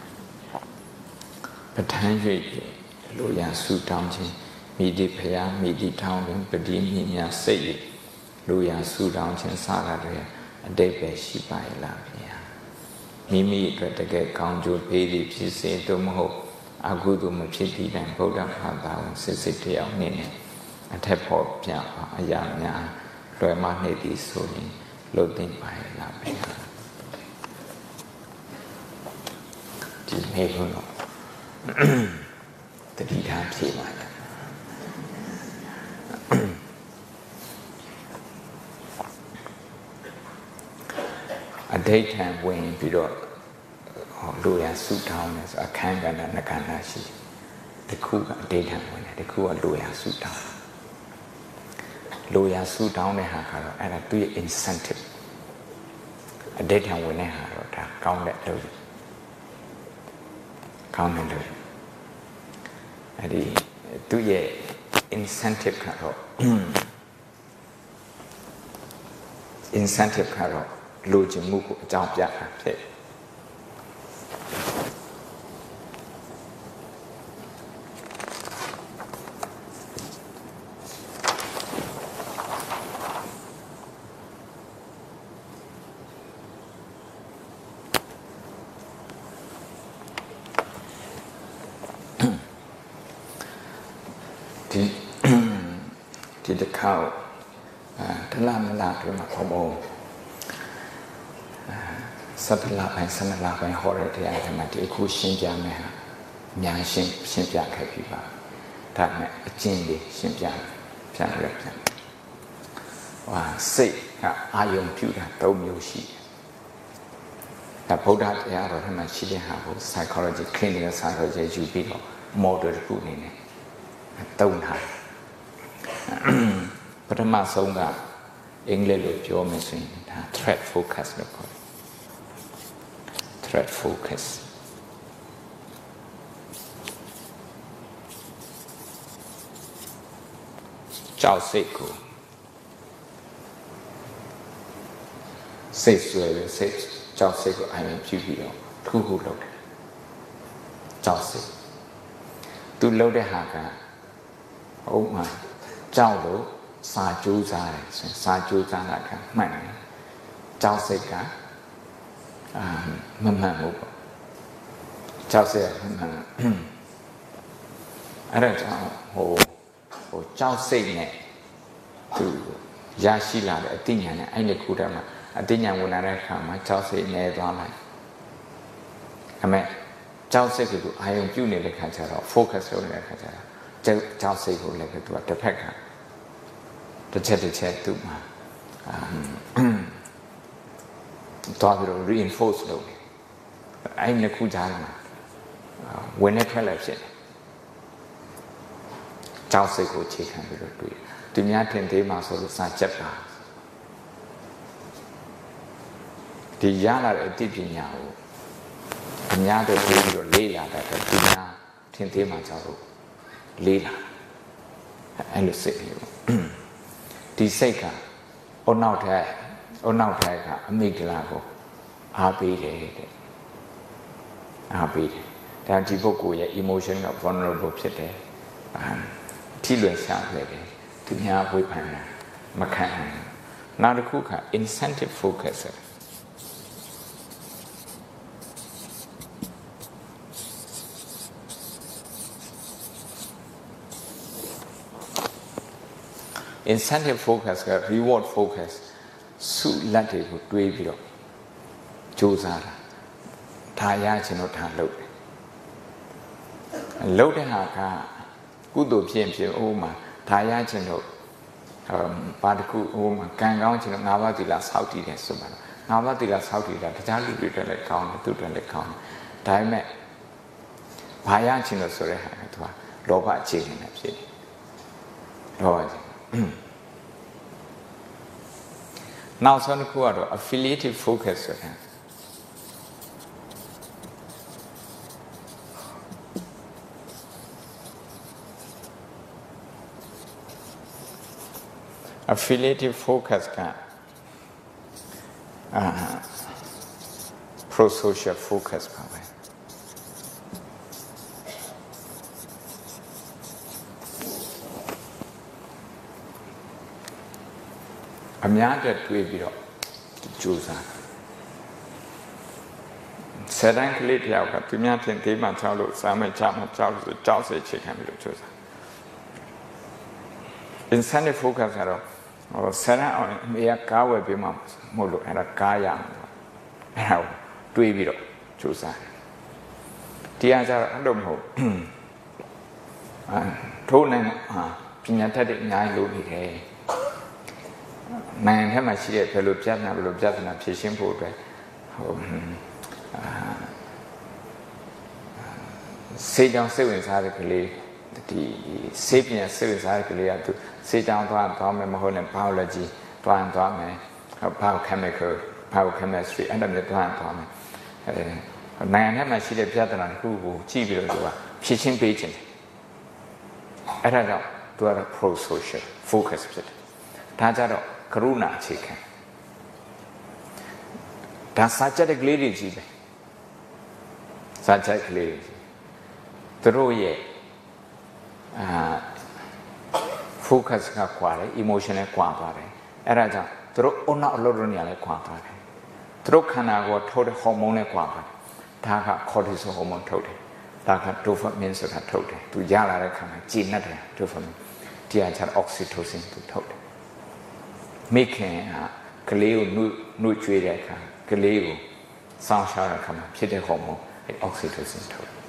ประธานเวลุยาสุดท้องเช่นมีดิพยามีดิท้องเป็นปฏิมีญาเสยลุยาสุดท้องเช่นสาระเรียอันเดียบชิบายลาเพียมิมิด้วยแต่แก่กองจูเพลีพิเศษตัวมโหอากุตุมพิธีแห่งพุทธบาทวันสิสิทธิ์เอาเนี่ยอันแทบพอเพียงอาญาญาโดยมาในที่สุดนี้ลดทิ้งไปลาไปที่ไม่รู้หรอกแต่ที่ทำสิมาเนี่ยอดีตทางเวงพี่ดอกดูอย่างสุดท้ายเนี่ยอาการกันนั้นนักการนาชีแต่คู่กับอดีตทางเวงแต่คู่กับดูอย่างสุดท้ายလိုရာဆူတောင်းတဲ့ဟာကတော့အဲ့ဒါသူ့ရဲ့ incentive အတိတ်ထံဝင်တဲ့ဟာတော့ဒါကောင်းတဲ့လို့ကောင်းတယ်လို့အဲ့ဒီသူ့ရဲ့ incentive ကတော့ incentive ကတော့လိုချင်မှုကိုအကြောင်းပြတာဖြစ်ที่จะเข้าทลามลาถึงมาขโมยสัตลาไปสันลาไปหอเรที่อะไรมาที่คู่ชินจาไม่ฮะยางชินชินจาใครพี่บ้าถ้าไม่จริงดิชินจาพิจารณาพิว่าสิกับอายมผิวดาตัวมีอยู่สิแต่พุทธะที่เราทำมาชี้ให้หาผู้ psychology clinical psychology อยู่ปีก็ model คู่นี้เนี่ยต้นหายปฐมสงฆ์กับอังกฤษหรือพิโอเมสิน threat focus แล้วก็ threat focus เจ้าเสกกูเสกสวยเลยเสกเจ้าเสกกูไอ้เรื่องผิวผิวทุกข์เราเจ้าเสกตุลเราได้หากันโอ้มาเจ้าโลสาจูซาเลยสาจูซาละกันไม่เจ้าเสกกันอ่ามันมันมุกเจ้าเสกมันมันอะไรเจ้าโหโหเจ้าเสกเนี่ยคือยาชีลาเลยติญญาเนี่ยไอ้เนี่ยคู่ได้มาติญญาวนอะไรข้ามาเจ้าเสกเนี่ยตัวอะไรทำไมเจ้าเสกคืออายุจุเนี่ยเลยข้าจะรอโฟกัสเลยข้าจะรอเจ้าเจ้าเสกเลยคือตัวเด็กแพ้กันแต่เช็ดเช็ดตุ้มาตัวเรา reinforce เลยไอ้เนี่ยคู่จานมาเว้นให้เพื่อนเลยเช่นเจ้าเสกကိုချိန်ခံပြီးတော့တွေ့သူများထင်သေးမှာဆိုလို့စာချက်ပါဒီရလာတဲ့အသိပညာကိုအများတို့ပြီးတော့လေးလာတာတော့သူများထင်သေးမှာကြောက်လို့လေးလာအဲ့လိုစိတ်မျိုးဒီစိတ်ကအုံနောက်ထက်အုံနောက်ထက်ကအမိဂလာကိုအားပေးတယ်တဲ့အားပေးတယ်ဒါဒီပုဂ္ဂိုလ်ရဲ့ emotion က vulnerable ဖြစ်တယ်ထိလွယ်ရှားတယ်သူများဝေဖန်တာမခံနိုင်နောက်တစ်ခုက incentive focus incentive focus က reward focus စုလက်တွေကိုတွေးပြီးတော့ကြိုးစားတာထားရခြင်းတို့ထားလုပ်တယ်လုပ်တဲ့ဟာကကုသိုလ်ဖြစ်ဖြစ်အိုးမှာထားရခြင်းတို့ဘာတခုအိုးမှာကံကောင်းခြင်းတို့ငါးပါးသီလစောင့်တည်တယ်ဆိုမှငါမတိလာဆောက်တည်တာတခြားလူတွေတက်လည်းကောင်းတယ်သူတက်လည်းကောင်းတယ်ဒါပေမဲ့ဘာရချင်လို့ဆိုတဲ့ဟာကသူကလောဘအခြေအနေနဲ့ဖြစ်တယ်လောဘအခြေနောက်ဆုံးတစ်ခုကတော့ affiliative focus ဆိုတာ affiliative focus ကအာ pro-social focus ပါပဲအများတက်တွေးပြီးတော့ကြိုးစားဆယ်တန်းကလေးတယောက်ကသူများတင်သေးမှချောက်လို့စားမယ်ချောက်မှချောက်လို့ကြောက်စိတ်ချခံပြီးတော့ကြိုးစား incentive focus ကတော့ဟိုဆယ်တန်းအောင်မေကကားဝယ်ပေးမှမဟုတ်လို့အဲ့ဒါကားရအောင်အဲ့ဒါတွေးပြီးတော့ကြိုးစားတရားကြတော့အဲ့လိုမဟုတ်အာထိုးနိုင်ဟာပညာတတ်တဲ့အများကြီးလို့နေတယ်နိုင်ငံထဲမှာရှိတဲ့ဘယ်လိုပြဿနာဘယ်လိုပြဿနာဖြေရှင်းဖို့အတွက်ဟိုအာစေကြောင်စိတ်ဝင်စားတဲ့ကလေးဒီစေပညာစိတ်ဝင်စားတဲ့ကလေးကသူစေကြောင်သွားသွားမယ်မဟုတ်နဲ့ biology သွားသွားမယ် biochemical biochemistry အဲ့ဒါမျိုးသွားသွားမယ်အဲနိုင်ငံထဲမှာရှိတဲ့ပြဿနာတစ်ခုကိုကြည့်ပြီးတော့သူကဖြေရှင်းပေးခြင်းအဲ့ဒါကြောင့်သူက pro social focus ဖြစ်တယ်ဒါကြတော့ကရုဏာအခြေခံဒါစာချက်တဲ့ကလေးတွေကြီးပဲစာချက်ကလေးတွေသူတို့ရဲ့အာ focus ကကွာတယ် emotion နဲ့ကွာသွားတယ်အဲ့ဒါကြောင့်သူတို့အနောက်အလုပ်လုပ်နေရလဲကွာသွားတယ်သူတို့ခန္ဓာကိုယ်ထုတ်တဲ့ hormone နဲ့ကွာသွားတယ်ဒါက cortisol hormone ထုတ်တယ်ဒါက dopamine ဆိုတာထုတ်တယ်သူရလာတဲ့ခါမှာကြည်နက်တယ် dopamine တရားချ oxytocin သူထုတ်တယ်မိခင်ကကလေးကိုနှုတ်နှုတ်ကျွေးတဲ့အခါကလေးကိုစောင့်ရှောက်တဲ့အခါမှာဖြစ်တဲ့ hormone အဲ oxytocin ထုတ်တယ်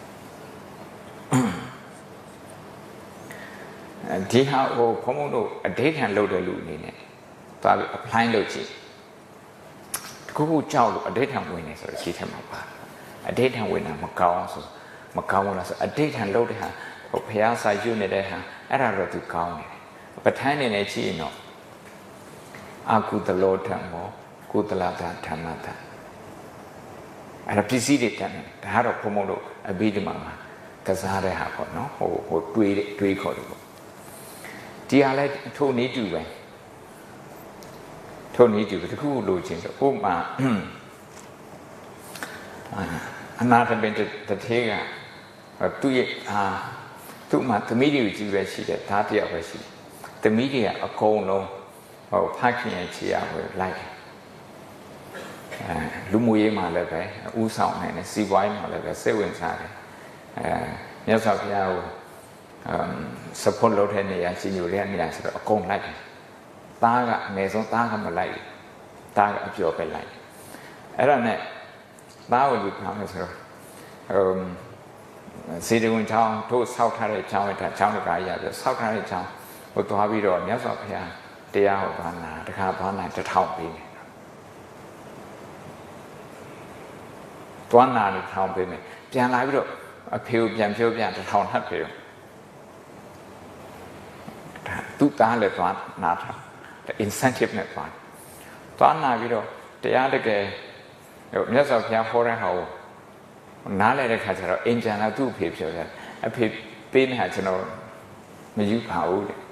ဒီဟာကိုဘုံဘုံတို့အဓိဋ္ဌာန်လုပ်တဲ့လူအနေနဲ့သွားပြီး apply လုပ်ကြည့်တခုခုကြောက်လို့အဓိဋ္ဌာန်ဝင်နေဆိုတော့ရှိထဲမှာပါအဓိဋ္ဌာန်ဝင်တာမကောင်းဆိုမကောင်းဘူးလားဆိုအဓိဋ္ဌာန်လုပ်တဲ့ဟာဟိုဘုရားစာရွတ်နေတဲ့ဟာအဲ့ဒါတော့သူကောင်းတယ်ပဋ္ဌာန်းနေနဲ့ကြည့်ရင်တော့အကုသလောဓမ္မောကုသလတာဓမ္မတာအဲ့ဒါပစ္စည်းတွေတတ်တယ်ဒါကတော့ဘုံဘုံတို့အဘိဓမ္မာမှာကစားတဲ့ဟာပေါ့နော်ဟိုဟိုတွေးတွေးခေါ်တယ်ပေါ့ဒီဟာလဲထိုနည်းတူပဲထိုနည်းတူပဲတခုလိုချင်ဆိုဥပမာအနာတပင်တထေးကသူ့ရဲ့အာသူ့မှာသမီးတွေကြီးပဲရှိတယ်ဒါတယောက်ပဲရှိတယ်သမီးတွေကအကုန်လုံးဟိုဖခင်ရဲ့ခြေရာကိုလိုက်တယ်အဲလူမှုရေးမှာလည်းပဲဥဆောင်နိုင်တယ်စီးပွားရေးမှာလည်းပဲစိတ်ဝင်စားတယ်အဲမြတ်စွာဘုရားကိုအမ် support လုပ်တဲ့နေရာကြီးညိုတဲ့နေရာဆိုတော့အကုန်လိုက်တယ်သားကအငယ်ဆုံးသားကမလိုက်ဘူးသားကအပြောပဲလိုက်အဲ့ဒါနဲ့သားကိုလူထားမယ်ဆိုတော့အမ်စေတဝန်ချောင်းတို့ဆောက်ထားတဲ့ချောင်းဝိတာချောင်းတကားရပြဆောက်ထားတဲ့ချောင်းဟိုသွားပြီးတော့မြတ်စွာဘုရားတရားဟောဘာနာတခါဘာနာတစ်ထောင်ပေးမယ်တွန်းနာတစ်ထောင်ပေးမယ်ပြန်လာပြီးတော့အဖေကိုပြန်ဖြိုးပြန်တစ်ထောင်ထပ်ပေးတော့သူ့သားလည်းသွားနာထား incentive နဲ့သွားသွားနာပြီးတော့တရားတကယ်မြတ်စွာဘုရားဟောတဲ့ဟာကိုနားလဲတဲ့ခါကျတော့အင်ဂျန်လာသူ့အဖေပြောတယ်အဖေပေးနေတာကျွန်တော်မယူပါဘူးတဲ့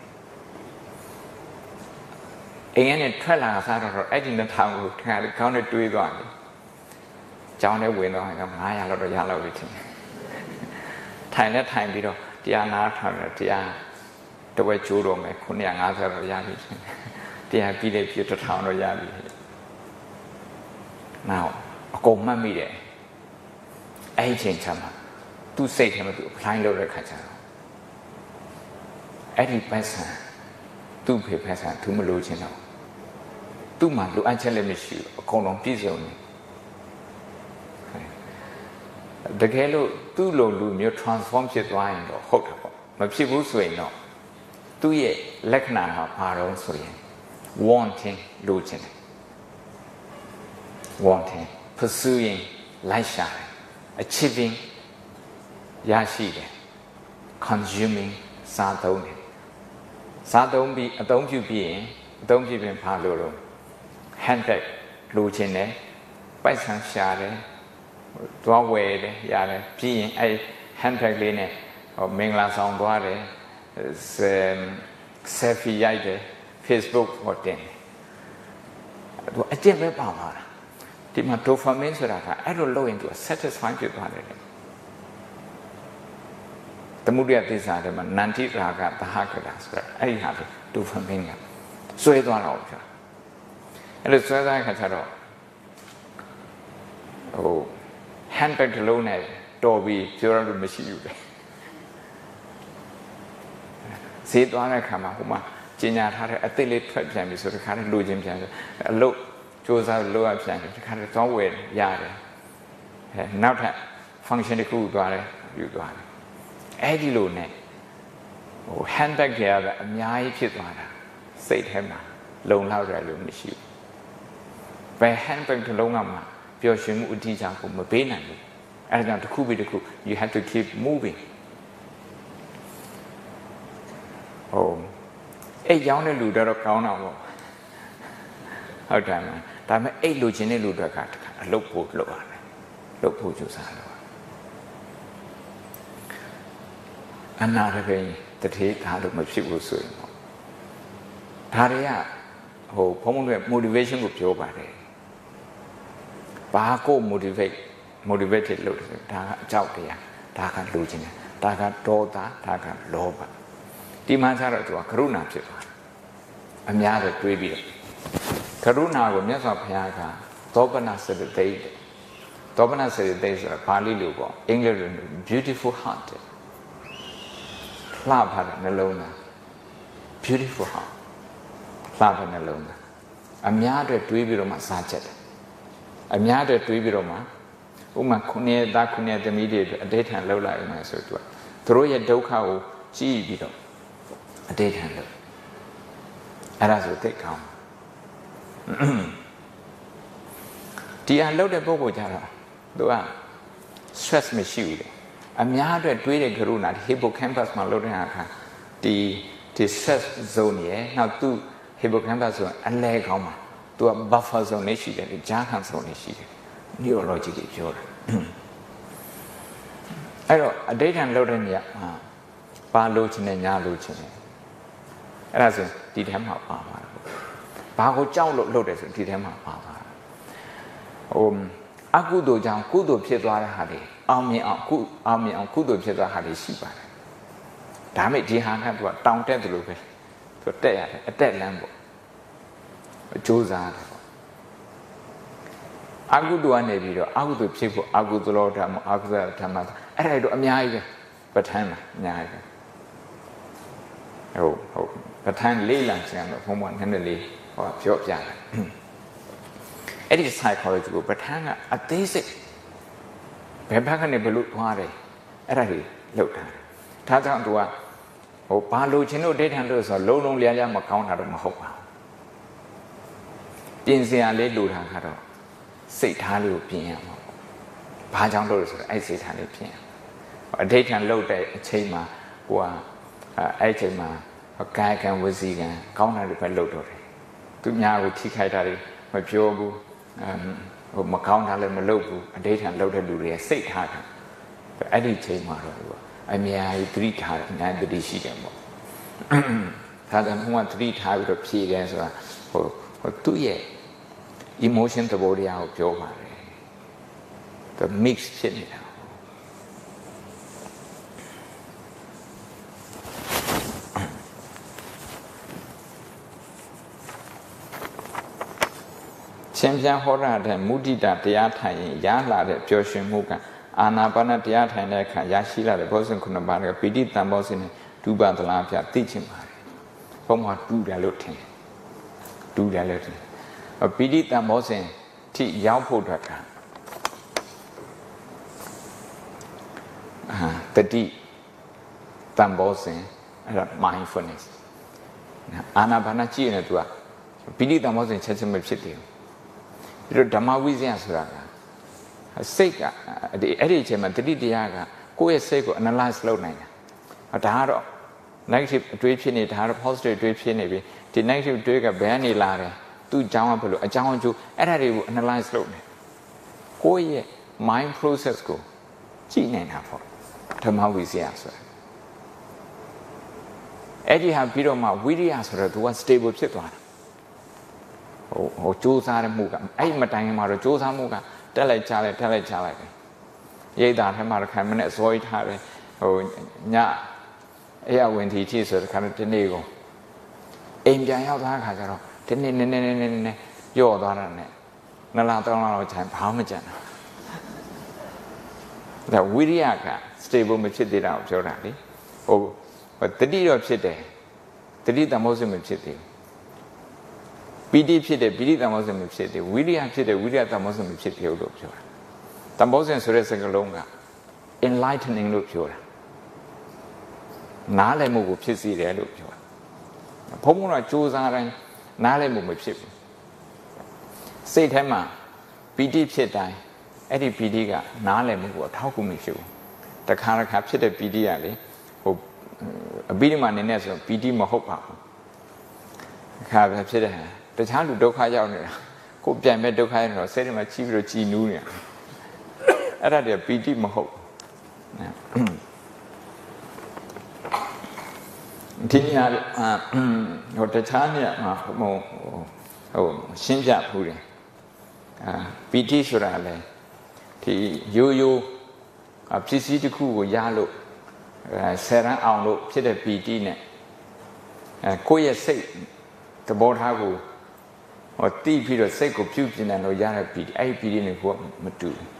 အင်းနဲ့ထွက်လာစားတော့အဲ့ဒီနှစ်ထောင်ကိုခါကောင်းနဲ့တွေးသွားတယ်ကျောင်းထဲဝင်တော့ငါးရာလောက်တော့ရလောက်ပြီထင်တယ်ထိုင်နဲ့ထိုင်ပြီးတော့တရားနာထားတယ်တရားတဝက်ကျိုးတော့မယ်ခုနှစ်ငါးဆယ်တော့ရပြီထင်တယ်တရားပြီးတဲ့ပြည့်တစ်ထောင်တော့ရပြီနောက်အကုန်မှတ်မိတယ်အဲ့ဒီချိန်ချမှာသူ့စိတ်ထဲမှာသူ apply လုပ်တဲ့ခါကျတော့အဲ့ဒီပတ်စံသူ့ဖေဖက်ဆံသူမလို့ချင်းတော့သူ့မှာလိုအပ်ချက်လည်းမရှိဘူးအကုန်လုံးပြည့်စုံနေတကယ်လို့သူ့လိုလူမျိုး transform ဖြစ်သွားရင်တော့ဟုတ်တာပေါ့မဖြစ်ဘူးဆိုရင်တော့သူ့ရဲ့လက္ခဏာကဘာတော့ဆိုရင် wanting လိုချင်တယ် wanting pursuing လိုက်ရှာတယ် achieving ရရှိတယ် consuming စားသုံးတယ်စားသုံးပြီးအသုံးပြုပြီးရင်အသုံးပြုပြီးဘာလို့လို့ handbag လိုချင်တယ်ပိုက်ဆံရှာတယ်သွားဝယ်တယ်ရတယ်ပြီးရင်အဲ handbag လေးနဲ့ဟိုမင်္ဂလာဆောင်သွားတယ် selfie ရိုက်တယ် Facebook ဟောတင်တယ်သူအကျင့်ပဲပါပါလားဒီမှာ dopamine ဆိုတာကအဲ့လိုလုပ်ရင်သူ satisfy ဖြစ်သွားတယ်သမုဒယသစ္စာထဲမှာနန္တိရာဂသဟကတာဆိုတာအဲ့ဒီဟာလေ dopamine ကဆွဲသွားတော့ပြောအဲ့လိုဆွဲသွားတဲ့ခါကျတော့ဟို handbag တစ်လုံးနဲ့တော်ပြီးပြောရလို့မရှိဘူးလေဈေးသွားတဲ့ခါမှာဟိုမှာကျင်ညာထားတဲ့အစ်စ်လေးထွက်ပြန်ပြီဆိုတခါတည်းလိုချင်ပြန်တယ်အလုတ်စူးစမ်းလိုရပြန်တယ်တခါတည်းသွားဝယ်ရတယ်အဲနောက်ထပ် function တစ်ခုသွားတယ်ယူသွားတယ်အဲ့ဒီလိုနဲ့ဟို handbag တွေကအများကြီးဖြစ်သွားတာစိတ်ထဲမှာလုံလောက်တယ်လို့မရှိဘူးဘယ် handbag တစ်လုံးကမှပျော်ရွှင်မှုအတိအကျကိုမပေးနိုင်ဘူးအဲ့ဒါကြောင့်တစ်ခုပြီးတစ်ခု you have to keep moving ဟိုအိတ်ရောင်းတဲ့လူတွေတော့ကောင်းတာပေါ့ဟုတ်တယ်မလားဒါပေမဲ့အိတ်လိုချင်တဲ့လူတွေကတခါအလုပ်ဖို့လုပ်ရတယ်လုပ်ဖို့ကြိုးစားလုပ်အနာရပိတတိထားလို့မဖြစ်ဘူးဆိုရင်ပေါ့ဒါတွေကဟိုဘုံဘုံတွေ motivation ကိုပြောပါတယ်ဘာကို motivate motivated လုပ်တယ်ဒါကအကြောက်တရားဒါကလိုချင်တယ်ဒါကဒေါသဒါကလောဘဒီမှာကျတော့သူကကရုဏာဖြစ်သွားတယ်အများတွေတွေးပြီးတော့ကရုဏာကိုမြတ်စွာဘုရားကသောပနစရတိတ်သောပနစရတိတ်ဆိုတာပါဠိလိုပေါ့အင်္ဂလိပ်လို beautiful heart လှပတဲ့နှလုံးသား beautiful heart လှပတဲ့နှလုံးသားအများတွေတွေးပြီးတော့မှစားချက်တယ်အများတွေတွေးပြီးတော့မှဥမာခုနှစ်သားခုနှစ်သမီးတွေအတိတ်ထံလှုပ်လိုက်မှဆိုတော့သူတို့ရဲ့ဒုက္ခကိုကြည့်ပြီးတော့အတိတ်ထံလှုပ်အဲ့ဒါဆိုသိကောင်းဒီအလှုပ်တဲ့ပုဂ္ဂိုလ်ကြတော့သူက stress မရှိဘူးလေအများအတွက်တွေးတဲ့ကရုဏာဒီ hippocampus မှာလှုပ်တဲ့အခါဒီဒီ stress zone ရဲ့နောက်သူ hippocampus ဆိုအလဲကောင်းမှာသူက buffer zone လေးရှိတယ်လေကြားခံ zone လေးရှိတယ် neurology တွေပြောတယ်အဲ့တော့အတိတ်ထံလှုပ်တဲ့နေရာမှာပါလို့ချင်းနဲ့ညာလို့ချင်းနဲ့အဲ့ဒါဆိုဒီထဲမှာပါပါတယ်ဘာကိုကြောက်လို့လှုပ်တယ်ဆိုဒီထဲမှာပါပါတယ်ဟိုအကုသိုလ်ကြောင့်ကုသိုလ်ဖြစ်သွားတဲ့ဟာတွေအောင်မြင်အောင်ကုအောင်မြင်အောင်ကုသိုလ်ဖြစ်သွားတာတွေရှိပါတယ်ဒါမဲ့ဒီဟာကသူကတောင်တက်တယ်လို့ပဲသူတက်ရတယ်အတက်လမ်းပေါ့အကျိုးစားတယ်ပေါ့အကုသိုလ်ကနေပြီးတော့အကုသိုလ်ဖြစ်ဖို့အကုသိုလ်ဓမ္မအကုသိုလ်ဓမ္မအဲ့ဒါတို့အများကြီးပဲပဋ္ဌာန်းလားအများကြီးပဲဟုတ်ဟုတ်ပဋ္ဌာန်းလေးလံဆရာကဘုံဘုံနည်းနည်းလေးဟောပြောပြတယ်အဲ့ဒီ psychology ကိုပဋ္ဌာန်းကအသေးစိတ်ဘယ်ဘက်ကနေဘလို့သွားတယ်အဲ့ဒါတွေလောက်တာဒါကြောင့်သူကဟိုဘာလို့ချင်းတို့ဒိဋ္ဌံလို့ဆိုတော့လုံးလုံးလျားလျားမကောင်းတာတော့မဟုတ်ပါဘူးပြင်စရာလေးလိုတာကတော့စိတ်ထားလေးကိုပြင်ရမှာဘာကြောင့်လို့ဆိုတော့အဲ့စိတ်ထားလေးပြင်ရအဒိဋ္ဌံလောက်တဲ့အချိန်မှာဟိုကအဲ့အချိန်မှာကာယကံဝစီကံကောင်းတာတွေပဲလုပ်တော့တယ်သူများကိုထိခိုက်တာတွေမပြောဘူးဟိုမကောင်းတာလည်းမလုပ်ဘူးအဒိဋ္ဌံလုပ်တဲ့လူတွေစိတ်ထားတာအဲ့ဒီချိန်မှာတော့သူကအများကြီးသတိထားတယ်အများကြီးသတိရှိတယ်ပေါ့ဒါကမှသတိထားပြီးတော့ဖြည့်တယ်ဆိုတာဟိုဟိုသူ့ရဲ့ emotion သဘောတရားကိုပြောပါတယ်သူ mix ဖြစ်နေတာရှင်ပြန်ဟောရတဲ့မုဒိတာတရားထိုင်ရင်ရလာတဲ့ပျော်ရွှင်မှုကအာနာပါနတရားထိုင်တဲ့အခါရရှိလာတဲ့ဘောဇဉ်ခုနှစ်ပါးကပိဋိတံဘောဇဉ်နဲ့ဒုပသလားပြသိချင်ပါတယ်ဘုံမှာတူတယ်လို့ထင်တူတယ်လို့ထင်ပိဋိတံဘောဇဉ်ထိရောက်ဖို့အတွက်ကအာတတိတံဘောဇဉ်အဲ့ဒါ mindfulness အာနာပါနကြည့်ရင်သူကပိဋိတံဘောဇဉ်ချက်ချင်းမဖြစ်သေးဘူးပြီးတော့ဓမ္မဝိဇ္ဇာဆိုတာကစိတ်ကဒီအဲ့ဒီအချိန်မှာတတိတရားကကိုယ့်ရဲ့စိတ်ကို analyze လုပ်နိုင်တာဒါကတော့ negative အတွေးဖြစ်နေဒါကတော့ positive အတွေးဖြစ်နေပြီဒီ negative အတွေးကဘယ်ကနေလာတယ်သူ့အကြောင်းကဘယ်လိုအကြောင်းအကျိုးအဲ့ဒါတွေကို analyze လုပ်နေကိုယ့်ရဲ့ mind process ကိုကြည့်နေတာပေါ့ဓမ္မဝိဇ္ဇာဆိုတာအဲ့ဒီဟာပြီးတော့မှဝိရိယဆိုတော့ तू က stable ဖြစ်သွားတာဟိုဟိုစူးစမ်းမှုကအဲ့မတိုင်မှာတော့စူးစမ်းမှုကတက်လိုက်ချလိုက်တက်လိုက်ချလိုက်ပဲရိတ်တာထဲမှာခိုင်မနဲ့ဇော်ရထားတယ်ဟိုညအဲ့ရဝင်တီတိဆိုတဲ့ခါနဲ့ဒီနေ့ကိုအိမ်ပြန်ရောက်သွားတဲ့ခါကျတော့ဒီနေ့နည်းနည်းနည်းနည်းနည်းကြော့သွားတာနဲ့နှစ်လသုံးလတော့ခြံဘာမှမကြံတော့ဒါဝိရိယက stable မဖြစ်သေးတာကိုပြောတာလေဟိုတတိတော့ဖြစ်တယ်တတိတမောစမဖြစ်သေးဘူးပီတိဖြစ်တယ်ပီတိတမောစမဖြစ်သေးဘူးဝိရိယဖြစ်တယ်ဝိရိယတမောစမဖြစ်သေးဘူးလို့ပြောတာတမောစဆိုတဲ့စကားလုံးက enlightening လို့ပြောတာနားလည်မှုကိုဖြစ်စေတယ်လို့ပြောတာဘုံဘုံကစူးစမ်းတိုင်းနားလည်မှုမဖြစ်ဘူးစိတ်ထဲမှာပီတိဖြစ်တိုင်းအဲ့ဒီပီတိကနားလည်မှုကိုအထောက်အကူမဖြစ်ဘူးတခါတခါဖြစ်တဲ့ပီတိကလေဟိုအပိဓိမအနေနဲ့ဆိုပီတိမဟုတ်ပါဘူးအခါပဲဖြစ်တဲ့တခြားလူဒုက္ခရောက်နေတာကိုပြန်မဲ့ဒုက္ခရောက်နေတော့စိတ်ထဲမှာကြီးပြီးတော့ကြည်နူးနေတာအဲ့ဒါတည်းပီတိမဟုတ်ဒီနေရာဟိုတခြားနေရာမှာဟိုဟိုရှင်းပြဖူးတယ်အာပီတိဆိုတာလေဒီရိုးရိုးပစ္စည်းတစ်ခုကိုရလို့အဲဆယ်ရန်အောင်လို့ဖြစ်တဲ့ပီတိနဲ့အဲကိုယ့်ရဲ့စိတ်သဘောထားကိုဟောတိပြီးတော့စိတ်ကိုပြုပြင်တယ်လို့ရတဲ့ပီတိအဲ့ဒီပီတိနဲ့ကိုမတူဘူး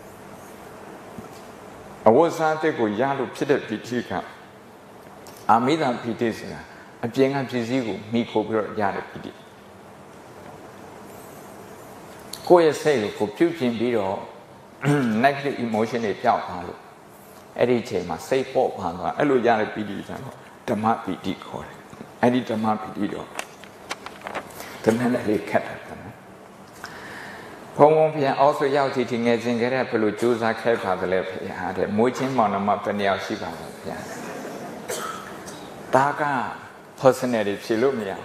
အဝတ်စားတဲ့ကိုရလို့ဖြစ်တဲ့ပီတိကအာမိဒံပီတိဆိုတာအပြင်ကပစ္စည်းကိုမိခိုပြီးတော့ရတဲ့ပီတိကိုယ့်ရဲ့စိတ်ကိုပြုပြင်ပြီးတော့ negative emotion တွေပျောက်သွားလို့အဲ့ဒီအချိန်မှာစိတ်ပေါ့ပါသွားအဲ့လိုရတဲ့ပီတိဆိုတော့ဓမ္မပီတိခေါ်တယ်အဲ့ဒီဓမ္မပီတိတော့တမန်လေးခတ်တယ်ဘုံဘုံပြန်အောက်ဆိုရောက်ကြည့်ဒီငယ်စဉ်ကတည်းကဘယ်လိုကြိုးစားခဲ့ပါတယ်လဲဖေဟာတဲ့မွေးချင်းမောင်နှမဘယ်နှယောက်ရှိပါလဲဗျာဒါက personal တွေဖြစ်လို့မရ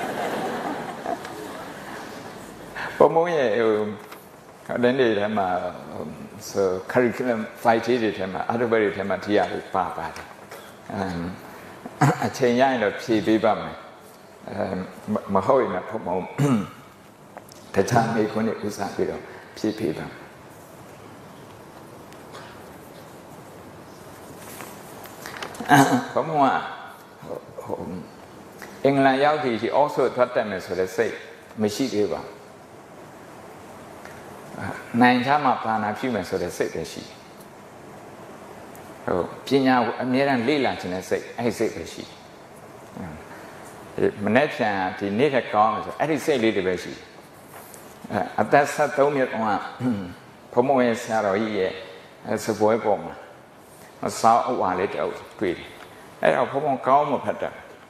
ဘူးဘုံဘုံရဲ့ဟိုအဲ့ဒီထဲမှာဆို curriculum five တွေထဲမှာအထုပ်တွေထဲမှာတရားတွေပါပါတယ်အချိန်ရရင်တော့ဖြည့်ပေးပါမယ်အဲမဟုတ်ရင်တော့ဘုံဘုံတခြားမိခွန်းတွေဥစားပြီးတော့ဖြည့်ပေးပါဘုံဘုံကဟိုအင်္ဂလန်ရောက်ပြီးအော့ဆိုထွက်တက်မယ်ဆိုတဲ့စိတ်မရှိသေးပါနိုင်ချမှာပါဏာပြုမယ်ဆိုတဲ့စိတ်ပဲရှိဟိုပညာကိုအမြဲတမ်းလေ့လာခြင်းတဲ့စိတ်အဲ့ဒီစိတ်ပဲရှိမနေ့ဖြန်ဒီနေ့ထက်ကောင်းမယ်ဆိုအဲ့ဒီစိတ်လေးတွေပဲရှိအသက်ဆက်သုံးနှစ်ကဘုံဘုံရဲ့ဆရာတော်ကြီးရဲ့စပွဲပေါ်မှာအစောအဝါလေးတောက်တွေ့တယ်အဲ့တော့ဘုံဘုံကောင်းမှဖတ်တာ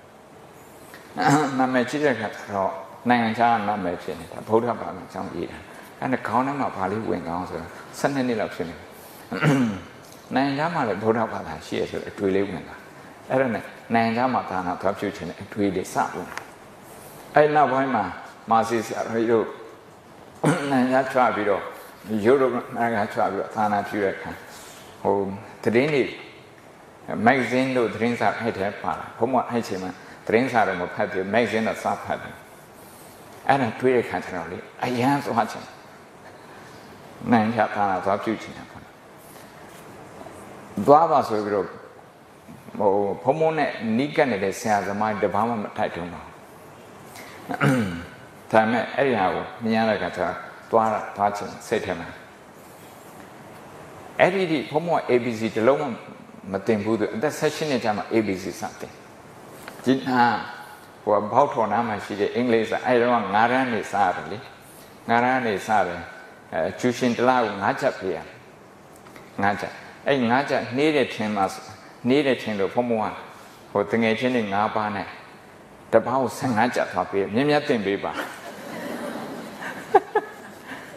နာမည်ကြည့်တဲ့အခါတော့နိုင်ငံခြားနာမည်ဖြစ်နေတာဗုဒ္ဓဘာသာအကြောင်းရေးတာအဲ့ဒါခေါင်းထဲမှာဘာလေးဝင်ကောင်းဆိုတော့ဆယ်နှစ်နှစ်လောက်ဖြစ်နေနိုင်ငံခြားမှာလည်းဗုဒ္ဓဘာသာရှိရဆိုအတွေ့လေးဝင်တာအဲ့ဒါနဲ့နိုင်ငံခြားမှာသာနာသွားပြုခြင်းနဲ့အတွေ့လေးစဝင်အဲ့နောက်ပိုင်းမှာမာစီဆရာတို့နိုင်ငံခြားပြီးတော့ယူရိုနိုင်ငံခြားပြီးတော့သာနာပြုတဲ့အခါဟိုသတင်းတွေမဂ္ဂဇင်းတို့သတင်းစာအဲ့ထဲပါလာဘုံမအဲ့ချိန်မှာသတင်းစာတော့မဖတ်ဘူးမဂ္ဂဇင်းတော့စာဖတ်တယ်အဲ့ဒါတွေ့တဲ့ခါကျတော့လေအရန်သွားချင်နိုင်ရတာသွားပြုချင်တယ်ပေါ့သွားပါဆိုပြီးတော့ဟိုဘုံဘုံနဲ့နီးကပ်နေတဲ့ဆရာသမားတပားမှမထိုက်တုံးပါဒါမဲ့အဲ့ဒီဟာကိုမြင်ရတဲ့အခါကျတော့သွားတာသွားချင်စိတ်ထဲမှာအဲ့ဒီဒီဘုံဘုံ A B C တလုံးမှမတင်ဘူးသူအသက်၁၈နှစ်ကျမှ A B C စတင်ဒီဟာဟိုဘောက်ထော်နားမှာရှိတဲ့အင်္ဂလိပ်စာအဲ့တော့ငါးရမ်းနေစားတယ်လေငါးရမ်းနေစားတယ်အဲကျူရှင်တလားကိုငါးချက်ပေးရငါးချက်အဲ့ငါးချက်နှေးတဲ့ထင်မှာနှေးတဲ့ထင်လို့ဘုံဘုံကဟိုတငယ်ချင်းတွေငါးပါးနဲ့တပားကိုဆယ်ငါးချက်သွားပေးမြင်မြတ်တင်ပေးပါ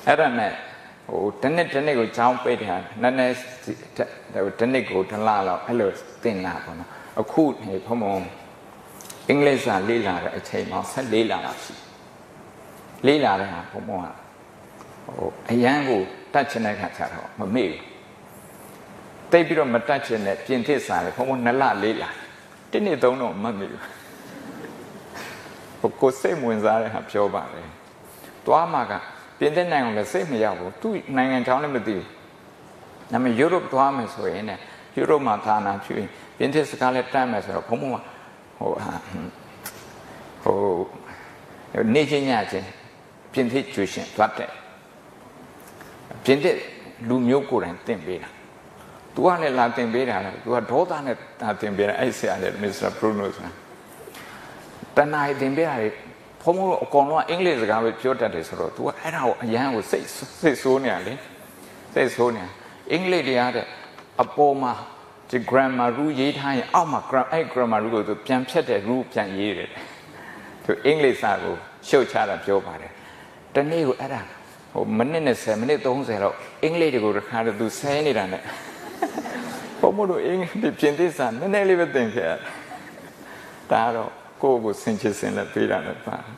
အဲ့ဒါနဲ့ဟိုတနေ့တနေ့ကိုကြောင်းပိတ်တယ်နည်းနည်းတနေ့ကိုတစ်လလောက်အဲ့လိုသင်လာပေါ့နော်အခုနေဘုံဘုံအင်္ဂလိပ်စာလေ့လာတဲ့အချိန်မှာဆက်လေးလာတာရှိလေးလာတဲ့ဟာဘုံဘုံကဟိုအရန်ကိုတတ်ချင်တဲ့ခါကျတော့မမေ့ဘူးတိတ်ပြီးတော့မတတ်ချင်တဲ့ပြင်သစ်စာလေဘုံဘုံနှစ်လလေးလာတနေ့သုံးတော့မမေ့ဘူးဟိုကိုစိတ်ဝင်စားတဲ့ဟာပြောပါတယ်သွားမှာကပြင်သစ်နိုင်ငံလည်းစိတ်မရောက်ဘူးသူနိုင်ငံချောင်းလည်းမသိဘူးဒါပေမဲ့ယူရိုပသွားမယ်ဆိုရင်လည်းယူရိုပမှာဌာနဖြစ်ရင်ပြင်သစ်စကားလည်းတတ်မယ်ဆိုတော့ဘုံဘုံကဟိုဟာဟိုနေချင်းညချင်းပြင်သစ်ကျူရှင်သွားတယ်ပြင်သစ်လူမျိုးကိုယ်တိုင်တင်ပေးတာသူကလည်းလာတင်ပေးတာလေသူကဒေါသနဲ့လာတင်ပေးတာအဲ့ဆရာလေမစ္စတာဘရူနိုဆိုတာတဏှာတင်ပေးတာလေဘုံဘုံအကောင်လုံးအင်္ဂလိပ်စကားပဲပြောတတ်တယ်ဆိုတော့ तू ကအဲ့ဒါကိုအရန်ကိုစိတ်စိတ်ဆိုးနေရလေစိတ်ဆိုးနေအင်္ဂလိပ်တရားတဲ့အပေါ်မှာဒီ grammar rule ရေးထားရင်အောက်မှာ grammar အဲ့ grammar rule ကို तू ပြန်ဖြတ်တဲ့ rule ပြန်ရေးတယ် तू အင်္ဂလိပ်စာကိုရှုပ်ချတာပြောပါတယ်တနေ့ကိုအဲ့ဒါဟိုမိနစ်နဲ့ဆယ်မိနစ်သုံးဆယ်လောက်အင်္ဂလိပ်တွေကိုတစ်ခါတော့ तू ဆဲနေတာနဲ့ဘုံဘုံတို့အင်္ဂလိပ်ပြင်သစ်စာနည်းနည်းလေးပဲသင်ခဲ့ရတယ်ဒါတော့ကိုယ့်ကိုစင်ချစင်နဲ့ပြေးတာလည်းပါ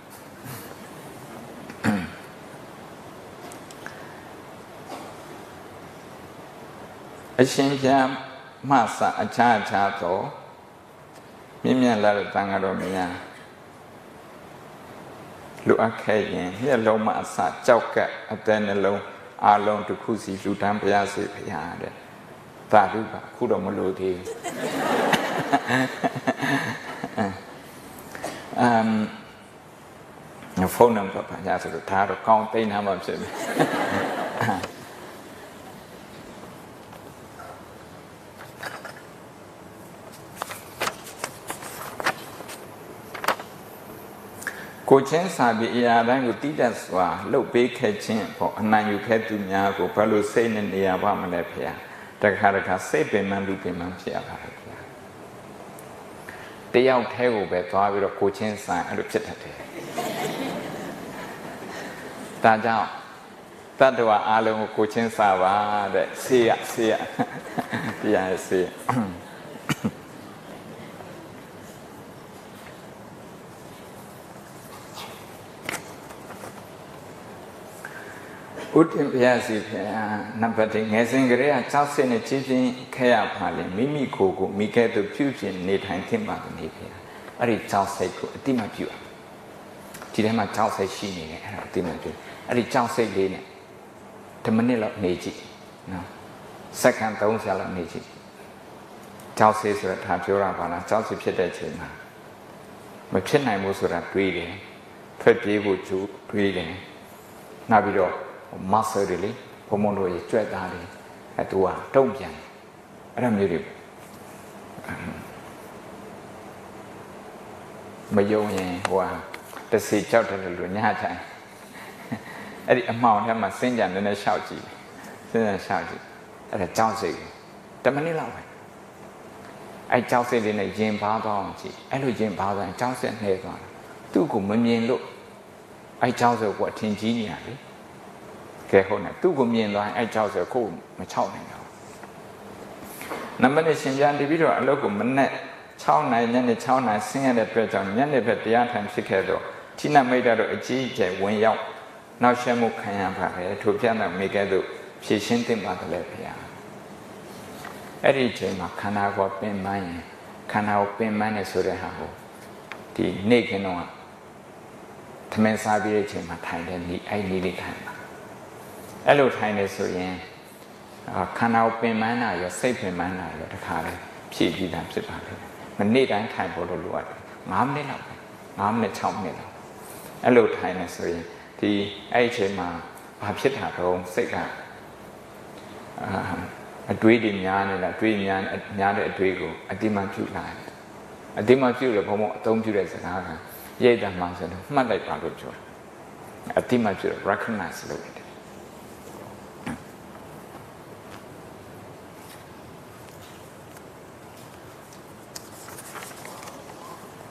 အရှင်ပြမဆာအခြားအခြားသောမြင့်မြတ်လာတဲ့တန်ဃာတော်များလူအပ်ခဲ့ရင်မျက်လုံးမအစကြောက်ကပ်အသက်နှလုံးအလုံးတစ်ခုစီလူတန်းဘုရားစေဘုရားတဲ့သာဓုပါခုတော့မလို့သေးဘူးအမ်ဖုန်းနံပါတ်ပါရဆိုတော့ဒါတော့ကောင်းသိမ်းထားမှဖြစ်မယ်ကိုချင်းစာပြီးအရာတိုင်းကိုတိတတ်စွာလှုပ်ပေးခဲ့ခြင်းပေါ့အနိုင်ယူခဲ့သူများကိုဘယ်လိုစိတ်နဲ့နေရပါမလဲဖေ။တခါတခါစိတ်ပင်မှလူပင်မှဖြစ်ရပါတယ်ဖေ။တယောက်တည်းကိုပဲသွားပြီးတော့ကိုချင်းစာအဲ့လိုဖြစ်တတ်တယ်။ဒါကြောင့်တတ္တဝါအားလုံးကိုကိုချင်းစာပါတဲ့ဆေးရဆေးရတရားဆေးဥတ္တဘုရားစီဖေနံပါတ်ငယ်စဉ်ကလေးကကြောက်စင်းနဲ့ချင်းချင်းခဲ့ရပါလေမိမိကိုယ်ကိုမိခဲ့သူပြုပြင်နေထိုင်သင့်ပါနေဖေအဲ့ဒီကြောက်စိတ်ကိုအတိမပြုတ်ဒီထဲမှာကြောက်စိတ်ရှိနေတယ်အဲ့ဒါအတိမပြုတ်အဲ့ဒီကြောက်စိတ်လေးနဲ့တစ်မိနစ်လောက်နေကြည့်နော်စက္ကန့်သုံးဆယ်လောက်နေကြည့်ကြောက်စိတ်ဆိုတာဒါပြောတာပါလားကြောက်စိတ်ဖြစ်တဲ့ချိန်မှာမဖြစ်နိုင်ဘူးဆိုတာတွေးတယ်ထွက်ပြေးဖို့ကြိုးတွေးတယ်နောက်ပြီးတော့muscle တွေလေဘုံဘုံတို့ရဲ့ကြွက်သားတွေအဲတူကတုံ့ပြန်အဲ့ဒါမျိုးတွေမယုံရင်ဟိုဟာတစီကြောက်တယ်လို့ညှချိုင်အဲ့ဒီအမှောင်ထဲမှာစင်းကြံနေနေရှောက်ကြည့်စင်းကြံရှောက်ကြည့်အဲ့ဒါကြောက်စိတ်တမနစ်လောက်ပဲအဲ့ကြောက်စိတ်လေးနဲ့ရင်ပါသွားအောင်ကြည့်အဲ့လိုရင်ပါသွားရင်ကြောက်စိတ်နှဲသွားတယ်သူ့ကိုမမြင်လို့အဲ့ကြောက်စိတ်ကိုအထင်ကြီးနေရတယ်ကဲဟုတ်နေသူ့ကိုမြင်သွားရင်အဲ့ကြောက်စိတ်ကိုမချောက်နိုင်တော့နံပါတ်နဲ့ရှင်ပြန်တပြီးတော့အလုပ်ကိုမနဲ့၆နိုင်ညနေ၆နိုင်ဆင်းရတဲ့အတွက်ကြောင့်ညနေဘက်တရားထိုင်ဖြစ်ခဲ့တော့ဌိနမိတ်တို့အကြီးအကျယ်ဝင်ရောက်နောက်ရှက်မှုခံရပါတယ်ထိုပြတဲ့မိခဲ့သူဖြည့်ရှင်းတင်ပါတယ်လေဗျာအဲ့ဒီအချိန်မှာခန္ဓာကိုယ်ပင်ပန်းရင်ခန္ဓာကိုပင်ပန်းနေဆိုတဲ့ဟာကိုဒီနေ့ခင်းတော့ထမင်းစားပြီးတဲ့အချိန်မှာထိုင်တဲ့နေ့အဲ့ဒီလေးထိုင်ပါအဲ့လိုထိုင်နေဆိုရင်ခန္ဓာကိုပင်ပန်းတာရောစိတ်ပင်ပန်းတာရောတခါလေဖြည့်ပြီးတာဖြစ်ပါတယ်မနေ့တိုင်းထိုင်ဖို့လို့လိုအပ်တယ်၅မိနစ်လောက်ပဲ၅မိနစ်၆မိနစ်လောက်အဲ့လိုထိုင်နေဆိုရင်ဒီအဲ့ဒီအချိန်မှာဘာဖြစ်တာတော့စိတ်ကအာအတွေးတွေများနေလားတွေးများများတဲ့အတွေးကိုအတိမပြုတ်လာတယ်အတိမပြုတ်လို့ဘုံဘုံအသုံးပြုတဲ့စကားကရိတ်တမှဆိုတော့မှတ်လိုက်ပါလို့ပြောတယ်အတိမပြုတ် recognize လုပ်တယ်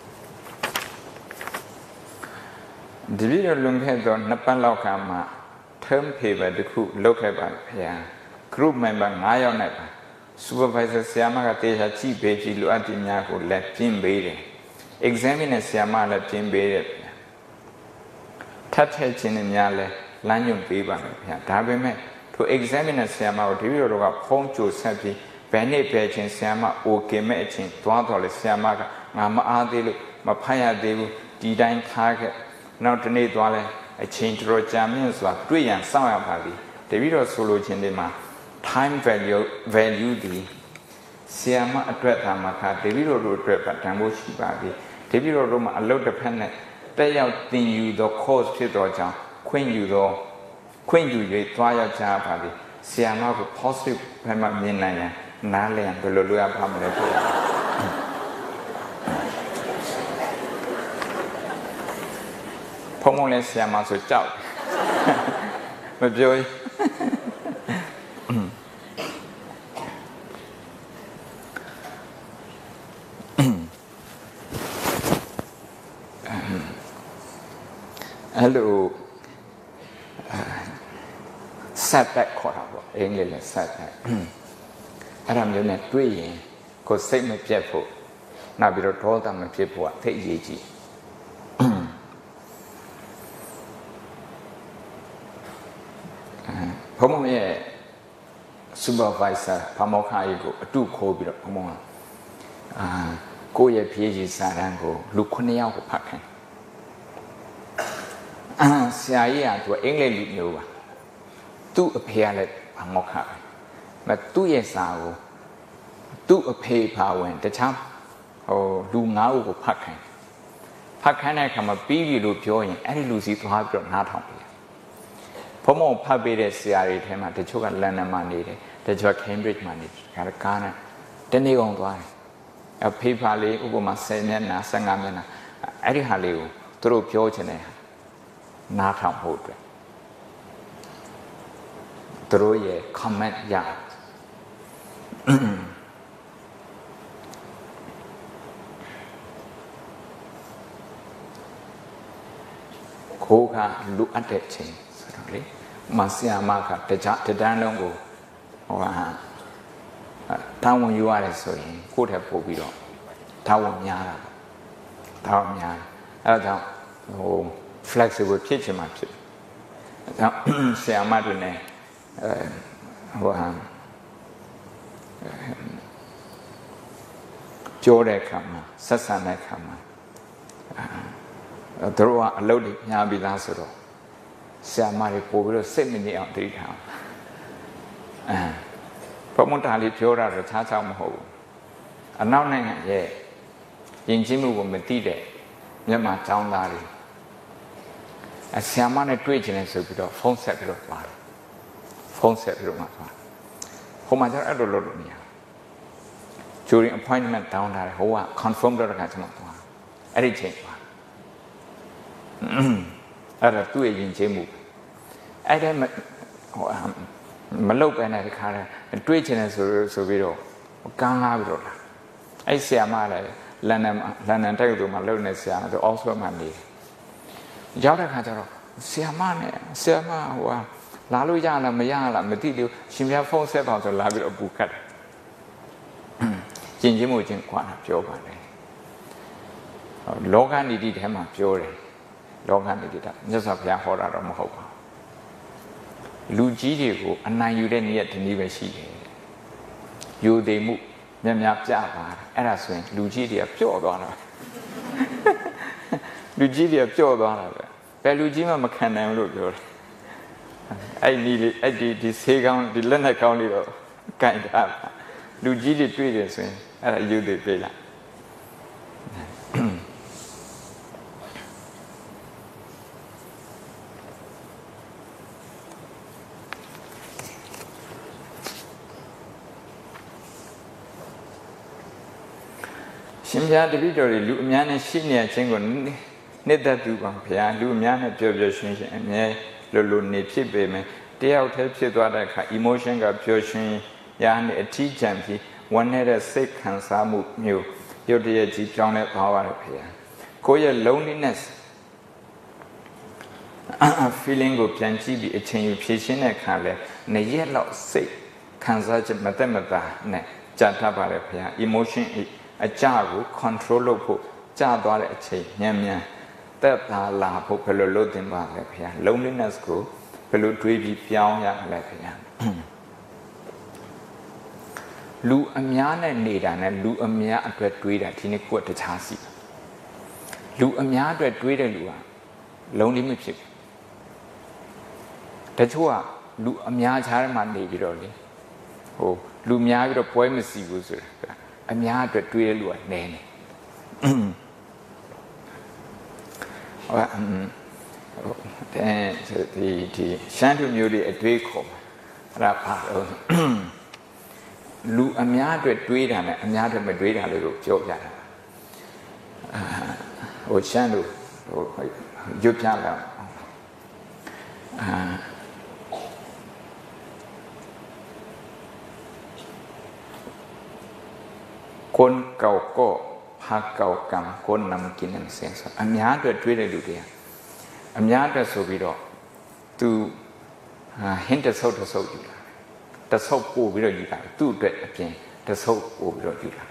ဒီလိုလွန်ခဲ့သောနှစ်ပတ်လောက်ကမှ term paper တခုလုပ်ခဲ့ပါဗျာ group member ၅ယောက်နဲ့ပါ supervisor ဆရာမကတေချာကြည့်ပေးကြည့်လိုအပ်တဲ့များကိုလက်ပြင်းပေးတယ် examiner ဆရာမလည်းပြင်းပေးတယ်ဗျာထပ်ထည့်ခြင်းနဲ့များလဲလမ်းညွှန်ပေးပါမယ်ဗျာဒါပေမဲ့ထို examiner ဆရာမကိုတပည့်တော်တို့ကဖုံးကြိုဆက်ပြီးဘယ်နှစ်ပဲချင်းဆရာမ okay မဲ့အချင်းသွားတော်လဲဆရာမကငါမအားသေးလို့မဖတ်ရသေးဘူးဒီတိုင်းထားခဲ့နောက်တစ်နေ့သွားလဲအချင်းတော်ကြာမြင့်စွာတွေ့ရန်စောင့်ရပါပြီတပည့်တော်ဆိုလိုခြင်းတွေမှာ time value value ဒီဆရာမအတွက်သာမှာခါတပည့်တော်တို့အတွက်တန်ဖိုးရှိပါပြီတပည့်တော်တို့မှာအလုပ်တစ်ဖက်နဲ့တက်ရောက်သင်ယူသော course ဖြစ်သောကြောင့်ခွင့်ယူသောခွင့်ယူ၍သွားရောက်ကြပါပြီဆရာမကို positive ဘက်မှာမြင်နိုင်ရင်နားလည်ဘယ်လိုလုပ်ရပါမလဲပြောဖုံးမလဲဆရာမဆိုကြောက်မပြောရင်အဲ့လို setback ခေါ်တာပေါ့အင်္ဂလိပ်နဲ့ setback အဲ့ဒါမျိုးနဲ့တွေ့ရင်ကိုယ်စိတ်မပြတ်ဖို့နောက်ပြီးတော့ဒေါသမဖြစ်ဖို့အသိအရေးကြီးဘုံမရဲ့ supervisor ဖမောခါကြီးကိုအတုခိုးပြီးတော့ဘုံမအာကိုယ့်ရဲ့ဖြည့်ကြီးစာတန်းကိုလူခုနှစ်ယောက်ကိုဖတ်ခိုင်းအာဆရာကြီးကသူအင်္ဂလိပ်လူမျိုးပါသူ့အဖေကလည်းဖမောခါပဲမသူ့ရဲ့စာကိုသူ့အဖေဖာဝင်တခြားဟိုလူငါးဦးကိုဖတ်ခိုင်းဖတ်ခိုင်းတဲ့အခါမှာပြီးပြီလို့ပြောရင်အဲ့ဒီလူစီသွားပြီးတော့နားထောင်ပြီဘုံမောဖတ်ပေးတဲ့ဆရာတွေထဲမှာတချို့ကလန်ဒန်မှာနေတယ်တချို့က Cambridge မှာနေတယ်ဒါကကားနဲ့တနေ့ကုန်သွားတယ်အဖေဖာလေးဥပမာဆယ်မျက်နှာဆယ်ငါးမျက်နှာအဲ့ဒီဟာလေးကိုသူတို့ပြောချင်တယ်နားထောင်ဖို့အတွက်သူတို့ရဲ့ comment ရကိုကလူအပ်တဲ့ချိန်ဆိုတော့လေမဆရာမကတကြတန်းလုံးကိုဟိုဟာတောင်းဝန်ယူရတယ်ဆိုရင်ကိုယ့်ထက်ပို့ပြီးတော့တောင်းဝန်များတာတောင်းများအဲဒါကြောင့်ဟို flexible ဖြစ်ချင်မှဖြစ်အဲဒါဆရာမတွေနဲ့အဲဟိုဟာပြောတဲ့အခါမှာဆက်ဆံတဲ့အခါမှာသူတို့ကအလုပ်တွေညာပြီးသားဆိုတော့ဆရာမတွေပို့ပြီးတော့စိတ်မငြိမ်အောင်တတိထားအဲဘုံမတားလေးပြောတာတော့ခြားခြားမဟုတ်ဘူးအနောက်နိုင်ငံရဲ့ယဉ်ကျေးမှုကိုမသိတဲ့မြန်မာကျောင်းသားတွေအဆရာမနဲ့တွေ့ချင်တယ်ဆိုပြီးတော့ဖုန်းဆက်ပြီးတော့ပါတယ်ဖုန်းဆက်ပြီးတော့မှသွားဟိုမှာကျတော့အဲ့လိုလုပ်လို့မရဘူး during appointment တောင်းတာဟိုက confirm တော့တခါကျွန်တော်သွားအဲ့ဒီချိန်ပါအဲ့ဒါသူ့ရဲ့ယဉ်ကျေးမှုအဲ့ဒါဟိုမလုပ်ပဲနဲ့တခါတည်းတွေ့ချင်တယ်ဆိုဆိုပြီးတော့ကန်းလာပြီးတော့လာအဲ့ဆရာမလည်းလန်ဒန်လန်ဒန်တက္ကသိုလ်မှာလုပ်နေဆရာဆို Oxford မှာနေရောက်တဲ့ခါကျတော့ဆရာမနဲ့ဆရာမဟိုဟာလာလို့ရလားမရလားမသိလို့ရှင်ပြဖုန်းဆက်ပါဆိုလာပြီးတော့ပူခတ်တယ်ကျင်ချင်းမှုချင်းခွာတာပြောပါတယ်လောကနိတိထဲမှာပြောတယ်လောကနိတိတာမြတ်စွာဘုရားဟောတာတော့မဟုတ်ပါဘူးလူကြီးတွေကိုအနိုင်ယူတဲ့နည်းရဲ့ဒီနည်းပဲရှိတယ်ယူသိမှုမြတ်များပြပါအဲ့ဒါဆိုရင်လူကြီးတွေကပျော့သွားတာလူကြီးတွေကပျော့သွားတာပဲဘယ်လူကြီးမှမခံနိုင်ဘူးလို့ပြောတယ်အဲ့ဒီလေအဲ့ဒီဒီဆေးကောင်းဒီလက်နဲ့ကောင်းလေးတော့ကင်တာလူကြီးတွေတွေ့တယ်ဆိုရင်အဲ့ဒါယူသိပြေးလာရှင်ဘုရားတပည့်တော်တွေလူအများနဲ့ရှိနေခြင်းကိုနှစ်သက်သူပါဘုရားလူအများနဲ့ပျော်ပျော်ရွှင်ရွှင်အမြဲလိုလိုနေဖြစ်ပေမယ်တယောက်တည်းဖြစ်သွားတဲ့အခါ emotion ကပျော်ရွှင်ရာနဲ့အထီးကျန်ပြီးဝမ်းနေတဲ့စိတ်ခံစားမှုမျိုးရုပ်တရက်ကြီးပြောင်းလဲသွားပါတယ်ဘုရားကိုယ့်ရဲ့ loneliness feeling ကိုပြန်ကြည့်ပြီးအချိန်ယူဖြည့်ရှင်းတဲ့အခါလဲနှစ်ရက်လောက်စိတ်ခံစားချက်မသက်မသာနဲ့ကြာတတ်ပါလေဗျာ emotion အကြကို control လုပ်ဖို့ကြာသွားတဲ့အချိန်မြန်မြန်သက်သာလာဖို့ဘယ်လိုလုပ်သင့်ပါလဲဗျာ loneliness ကိုဘယ်လိုတွေးပြီးပြောင်းရမလဲဗျာလူအများနဲ့နေတာနဲ့လူအများအတွက်တွေးတာဒီနေ့ကိုယ်တခြားစီလူအများအတွက်တွေးတဲ့လူကလုံးလေးမဖြစ်ဘူးတချို့ကလူအများခြားထဲမှာနေပြီးတော့လေဟိုလူများပြီးတော့ပွဲမစီဘူးဆိုတာအများအတွက်တွေးတဲ့လူကနည်းနေဟုတ်အဲဒီဒီရှမ်းသူမျိုးတွေအတွေးခေါ်အဲ့ဒါပါတော့လူအများအတွက်တွေးတာနဲ့အများအတွက်မတွေးတာလို့ပြောပြတာဟိုရှမ်းသူဟိုရွတ်ပြလာအာคนเก่าก็พาเก่ากรรมคนนำกินนำเสียงအများအတွက်တွေးတဲ့လူတွေအများအတွက်ဆိုပြီးတော့သူဟင်းတဆုပ်တဆုပ်ယူလာတဆုပ်ပို့ပြီးတော့ယူလာသူ့အတွက်အပြင်တဆုပ်ပို့ပြီးတော့ယူလာ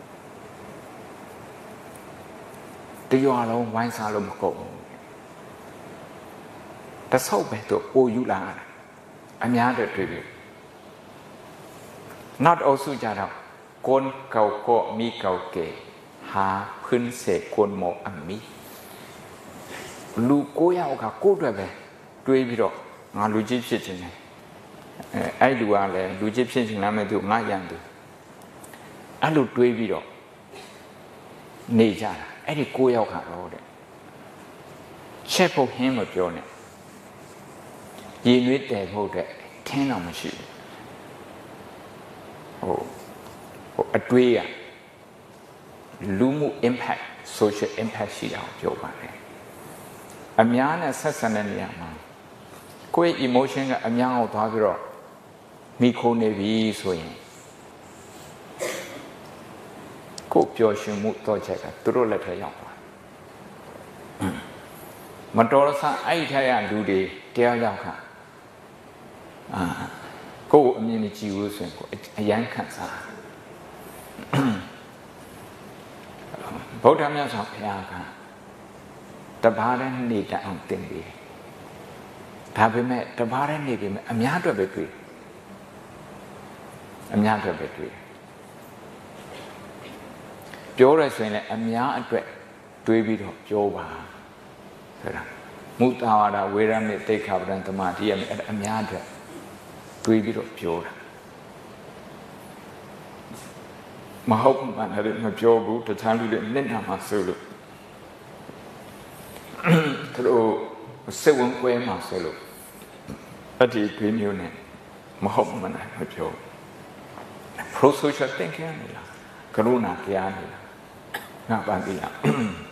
တရွာလုံးဝိုင်းစားလို့မကုန်ဘူးတဆုပ်ပဲသူပို့ယူလာအများအတွက်တွေးပြီး not also ကြတော့คนเก่าก็มีเก่าเก่หาพื้นเศษคนหมออันมีလူကိုယောက်ကကိုယ့်အတွက်ပဲတွေးပြီးတော့ငါလူကြီးဖြစ်ခြင်းတယ်အဲအဲ့လူကလည်းလူကြီးဖြစ်ခြင်းလားမဲ့သူငါရန်သူအဲ့လိုတွေးပြီးတော့နေကြတာအဲ့ဒီကိုယောက်ကတော့တဲ့ချက်ဖို့ဟင်းမပြောနဲ့ရည်နွေးတယ်ဖို့တဲ့ထင်းတော့မရှိဘူးဟိုအတွေးရလူမှု impact social impact ရှိတာကိုပြောပါတယ်အများနဲ့ဆက်ဆံတဲ့နေရာမှာကိုယ့် emotion ကအများအောင်သွားပြီးတော့မိခိုးနေပြီဆိုရင်ကိုယ်ပျော်ရွှင်မှုတော့ချက်ကသူတို့လက်ထဲရောက်သွားမတော်ဆန်းအဲ့ထက်ရလူတွေတရားရောက်ခါအာကိုယ်အမြင်မကြည့်ဘူးဆိုရင်ကိုအယမ်းခံစားဗုဒ္ဓမြတ်စွာဘုရားကတပါးတဲ့နေတအောင်သင်ပေးဒါပေမဲ့တပါးတဲ့နေပြီမဲ့အများအတွက်ပဲတွေ့အများအတွက်ပဲတွေ့ပြောရဆိုရင်လည်းအများအတွက်တွေးပြီးတော့ပြောပါဆိုတာမုတာဝါဒဝေရမေတိခါပဒံသမာဓိရမယ်အများအတွက်တွေးပြီးတော့ပြောတာမဟုတ်မှန်တယ်မပြောဘူးတခြားလူတွေမျက်နှာမှာဆိုလို့သူတို့စိတ်ဝင်ကွဲမှာဆိုလို့အဲ့ဒီတွေးမျိုးနဲ့မဟုတ်မှန်တယ်မပြော pro social thinking နေလားကရုဏာတရားနေလားငါပါပြီလား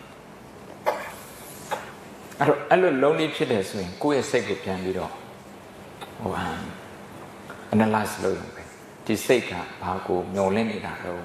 အဲ့တော့အဲ့လိုလုံးလေးဖြစ်တယ်ဆိုရင်ကိုယ့်ရဲ့စိတ်ကိုပြန်ပြီးတော့ဟို analyze လုပ်ရမယ်ဒီစိတ်ကဘာကိုမျောလင့်နေတာတော့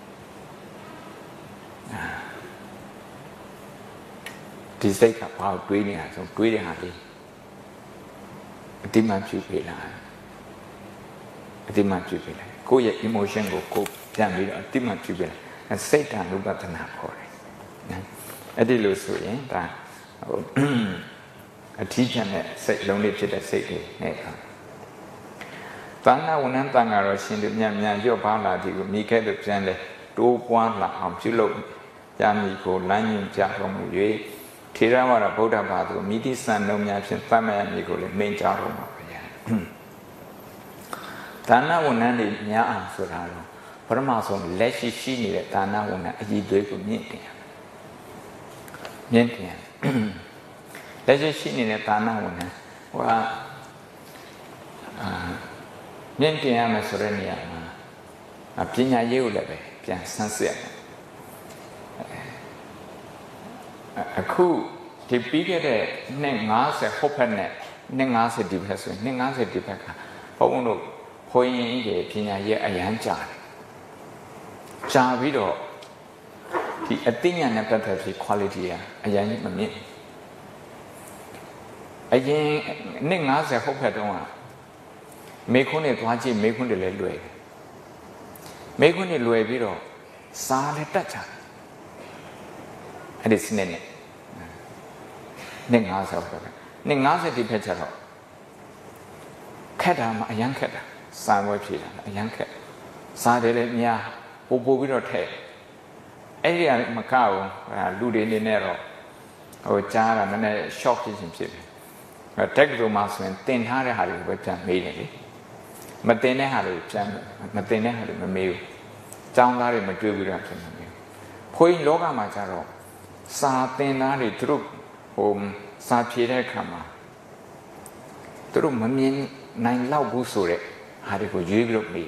ဒီစိတ်ကဘာကိုတွေးနေတာဆိုတွေးတဲ့ဟာလေးအတိမပြုပေးလိုက်အတိမပြုပေးလိုက်ကိုယ့်ရဲ့ emotion ကိုကိုယ်ပြန်ပြီးတော့အတိမပြုပေးလိုက်စိတ်တ ानु ပတနာခေါ်တယ်နော်အဲ့ဒီလိုဆိုရင်ဒါဟိုအထီးကျန်တဲ့စိတ်လုံးလေးဖြစ်တဲ့စိတ်တွေနဲ့ခါတဏ္ဍဝဏ္ဏတန်ဃာတော်ရှင်တို့မြန်မြန်ကြော့ပါလာသည်ကိုမိခဲ့တဲ့ပြန်လဲတိုးပွားလာအောင်ပြုလုပ်ကြမည်ကိုလမ်းညွှန်ကြတော်မူ၍ထေရဝါဒဗုဒ္ဓဘာသာကိုမိတိစံနှုံများဖြင့်သတ်မှတ်ရမည်ကိုလည်းမိန့်ကြားတော်မူပါဗျာဒါနဝဏ္ဏတွေများအောင်ဆိုတာတော့ပထမဆုံးလက်ရှိရှိနေတဲ့ဒါနဝဏ္ဏအည်သွေးကိုမြင့်တင်ရမြင့်တင်ရလက်ရှိရှိနေတဲ့ဒါနဝဏ္ဏဟိုကအာမြင့်တင်ရမယ်ဆိုတဲ့နေရာမှာပညာရေးကိုလည်းပဲပြန်ဆန်းစစ်ရမယ်အခုဒီပြီးခဲ့တဲ့နှစ်၅၀ဟုတ်ဖက်နဲ့နှစ်၅၀ဒီဘက်ဆိုရင်နှစ်၅၀ဒီဘက်ကဘုန်းဘုန်းတို့ဘုန်းကြီးတွေပညာရေးအရန်ကြာတယ်ကြာပြီးတော့ဒီအသိဉာဏ်နဲ့ပတ်သက်ပြီး quality ကအရန်ကြီးမမြင့် again Nick Nasa hope at one. Make on it watching, make on the leg. Make on it Louis Vito. Sale touch. And it's Nene. Nick Nasa. Nick Nasa depends at all. Catam, a young cat. Somewhere a young cat. Sade Mia, who booed or tail. Area Macau, Ludi Nero. Or Jara and a shock is himself. A technical master, ten Harry Harry website immediately. Matene Harry, Matene Harry, Mamu. Down Larry Madrid up to Mamu. Point Loga Majaro. Sa ten Harry troop, whom Sa Peter Kama. Through Mamin nine low busure, Harry for you of me.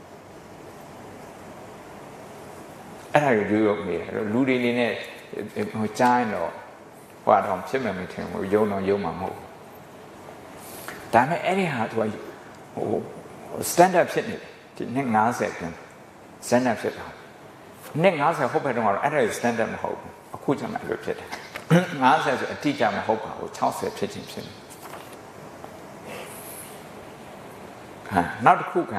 And I do of me, Ludi in it, China. What I'm saying, we don't know you, Mamma. Damn it, anyhow, to stand up sitting. Nick Nasa, stand up sitting. Nick Nasa, hope I don't want to stand up hope. A good time I looked at it. Nasa, a teacher, I hope I will toss it, pitching him. Not cook.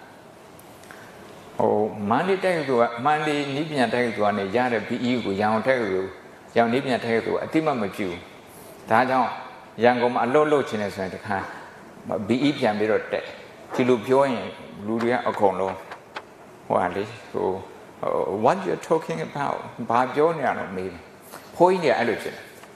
Oh, Monday, take to Monday, Nibian take to a yard of P E, young take young Nibian take to a timber with you. That young woman, a low low chinese and the car. But be eat and be rotte. Till you join Ludia or Cono. Wally, so what you're talking about? Barjonia of me. Point the allergen.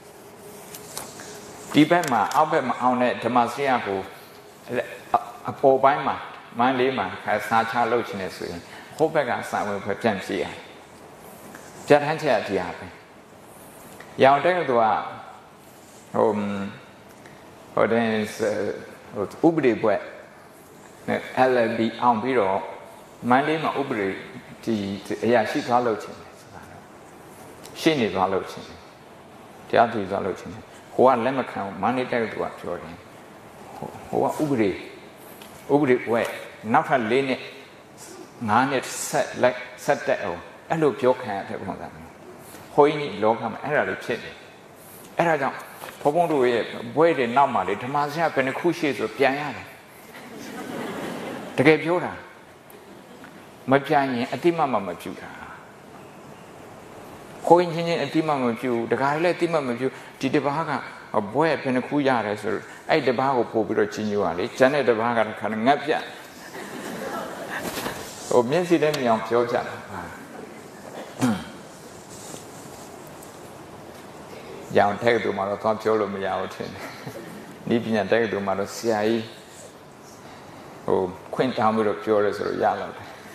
Depend Albert on it, Tomasiaco. A poor by my, my lima has such a low chinese. Hope I got some with Pepsi. Jet Hancha, the happy. Young Degua. Um, or then is Ubri wet. L B on Biro. My name is Ubri. Yeah, she's following. She needs following. The other is following. Who are lemon count money there to what Jordan. Who are Ubri? Ubri wet. Not a lane. None it set like set that. I look your cat at one of them. Hoying locum error chit. Error. Popondu, wait in Namadi, Tomasia, and the cushions of Piana. The gay Yoda. Mapiani, a timama majuda. Hoying a timama maju, the guy let timama maju, Tidibaga, a boy at Penacuya, I the bago popuro chinuali, Janet the baga can napia. Oh, Miansi them young Georgia. Young take to my top cholo me out in Nipping and take to my C I E. Oh, quaint town with a pure or yellow.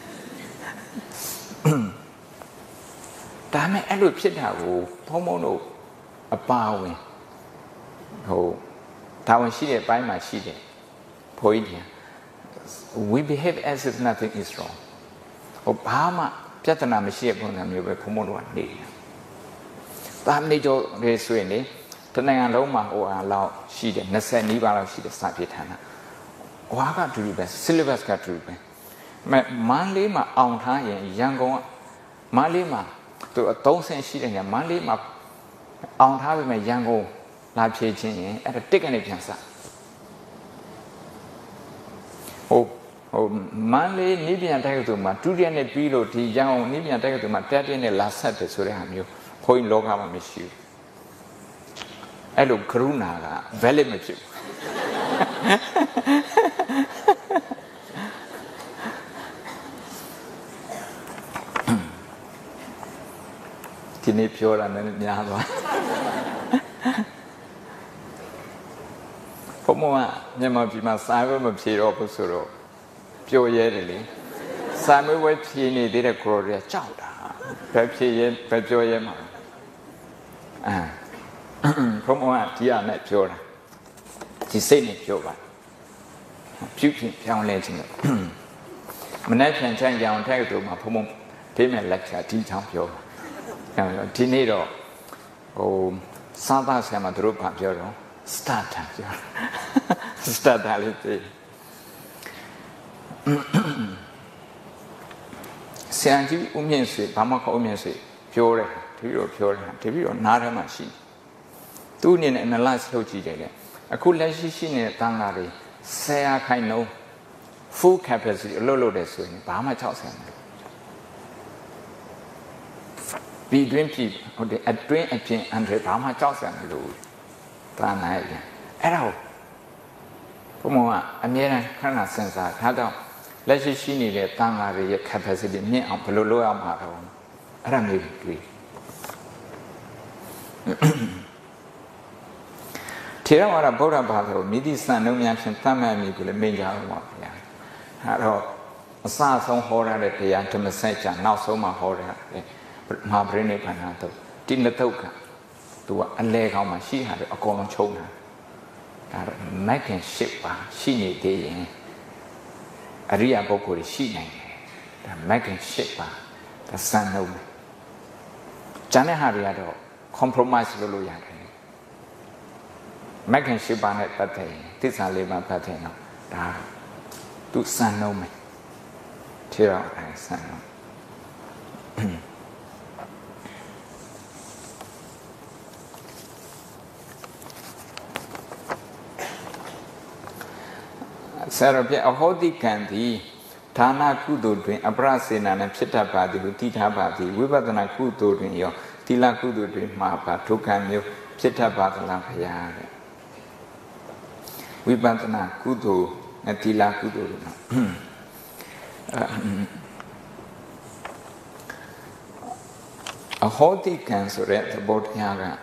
Damn it, I look shit out. Pomono, a bowing. Oh, Tawan she by my sheet. Poidia. We behave as if nothing is wrong. Oh, Pama, Piatana, Machine, you were Pomono one day. Tam ni jo re swin ni tnang long ma ho a law shi de twentyနီးပါးလောက်ရှိတဲ့စာပြဌာန။ဝါကတူတူပဲ syllabus ကတူတူပဲ။မမန်းလေးမှာအောင်ထားရင်ရန်ကုန်ကမန်းလေးမှာသူအသုံးဆင့်ရှိတဲ့ညမန်းလေးမှာအောင်ထားပြီမဲ့ရန်ကုန်လာဖြည့်ခြင်းရင်အဲ့ဒါတစ်ကနေပြန်စ။ဟိုဟိုမန်းလေးနီးပြန်တိုက်သူမှာဒုတိယနဲ့ပြီးလို့ဒီရန်ကုန်နီးပြန်တိုက်သူမှာတက်တဲ့နဲ့လာဆက်တယ်ဆိုတဲ့ဟာမျိုးPoint log have a mission. Hello, Karuna, Valley Machu. Tini pure and then Yama. Pomoma, Yamapima, Simon of Chiro Posuro, pure yearly. Simon Webchini did a Korea chowder. Pepsi, Pepsi Yama. Ah, from what you are not pure. She said it pure. Puking, young legend. Manette and Chang Yang take to my poem, payment lecture, tea champion. Tinero, oh, Santa Samadru Papiro, start. Start reality. Sanji Umiansi, Pamaka Umiansi, pure. Pure, pure, pure, not a machine. Two in the last low G. အခုလက်ရှိရှိနေတဲ့တန်ခါတွေဆယ်ရာခိုင်နှုန်း full capacity အလုပ်လုပ်တယ်ဆိုရင်ဘာမှကြောက်စရာမလိုပြီးတွင်းပြည်ဟုတ်တယ်အတွင်းအပြင်အန်ဒရဘာမှကြောက်စရာမလိုတန်နိုင်ရင်အဲ့ဒါကိုဘုံဘုံကအမြဲတမ်းခဏစဉ်းစားဒါကြောင့်လက်ရှိရှိနေတဲ့တန်ခါတွေရဲ့ capacity မြင့်အောင်ဘယ်လိုလုပ်ရမှာတော့အဲ့ဒါမျိုးတွေထေရဝါဒဗုဒ္ဓဘာသာကိုမြည်သည့်စံနှုန်းများဖြင့်သတ်မှတ်မိကိုလည်းမိန့်ကြအောင်ပါဗျာအဲ့တော့အစအဆုံးဟောရတဲ့တရားဓမ္မစကြာနောက်ဆုံးမှဟောရတဲ့မဟာပရိနိဗ္ဗာန်တော့တိနတုတ်ကသူကအလဲကောင်းမှရှိရတယ်အကုန်လုံးချုံတာဒါတော့မက်ခင်ရှစ်ပါရှိနေသေးရင်အရိယာပုဂ္ဂိုလ်ရှိနိုင်တယ်ဒါမက်ခင်ရှစ်ပါဒါစံနှုန်းပဲကျန်တဲ့ဟာတွေကတော့ compromise လုပ်လို့ရတယ်မက်ခင်ရှစ်ပါနဲ့ပတ်သက်ရင်သစ္စာလေးပါးပတ်သက်တော့ဒါသူစံနှုန်းပဲထေရဝါဒစံနှုန်းဆရာပြအဟောတိကံသည်ဒါနကုသိုလ်တွင်အပရစေနာနှင့်ဖြစ်တတ်ပါသည်ဟုတည်ထားပါသည်ဝိပဿနာကုသိုလ်တွင်ရောသီလကုသိုလ်တွင်မှာပါဒုက္ခမျိုးဖြစ်တတ်ပါသလားဘုရားတဲ့ဝိပဿနာကုသိုလ်နဲ့သီလကုသိုလ်တွေနော်အဟောတိကံဆိုတဲ့သဘောတရားက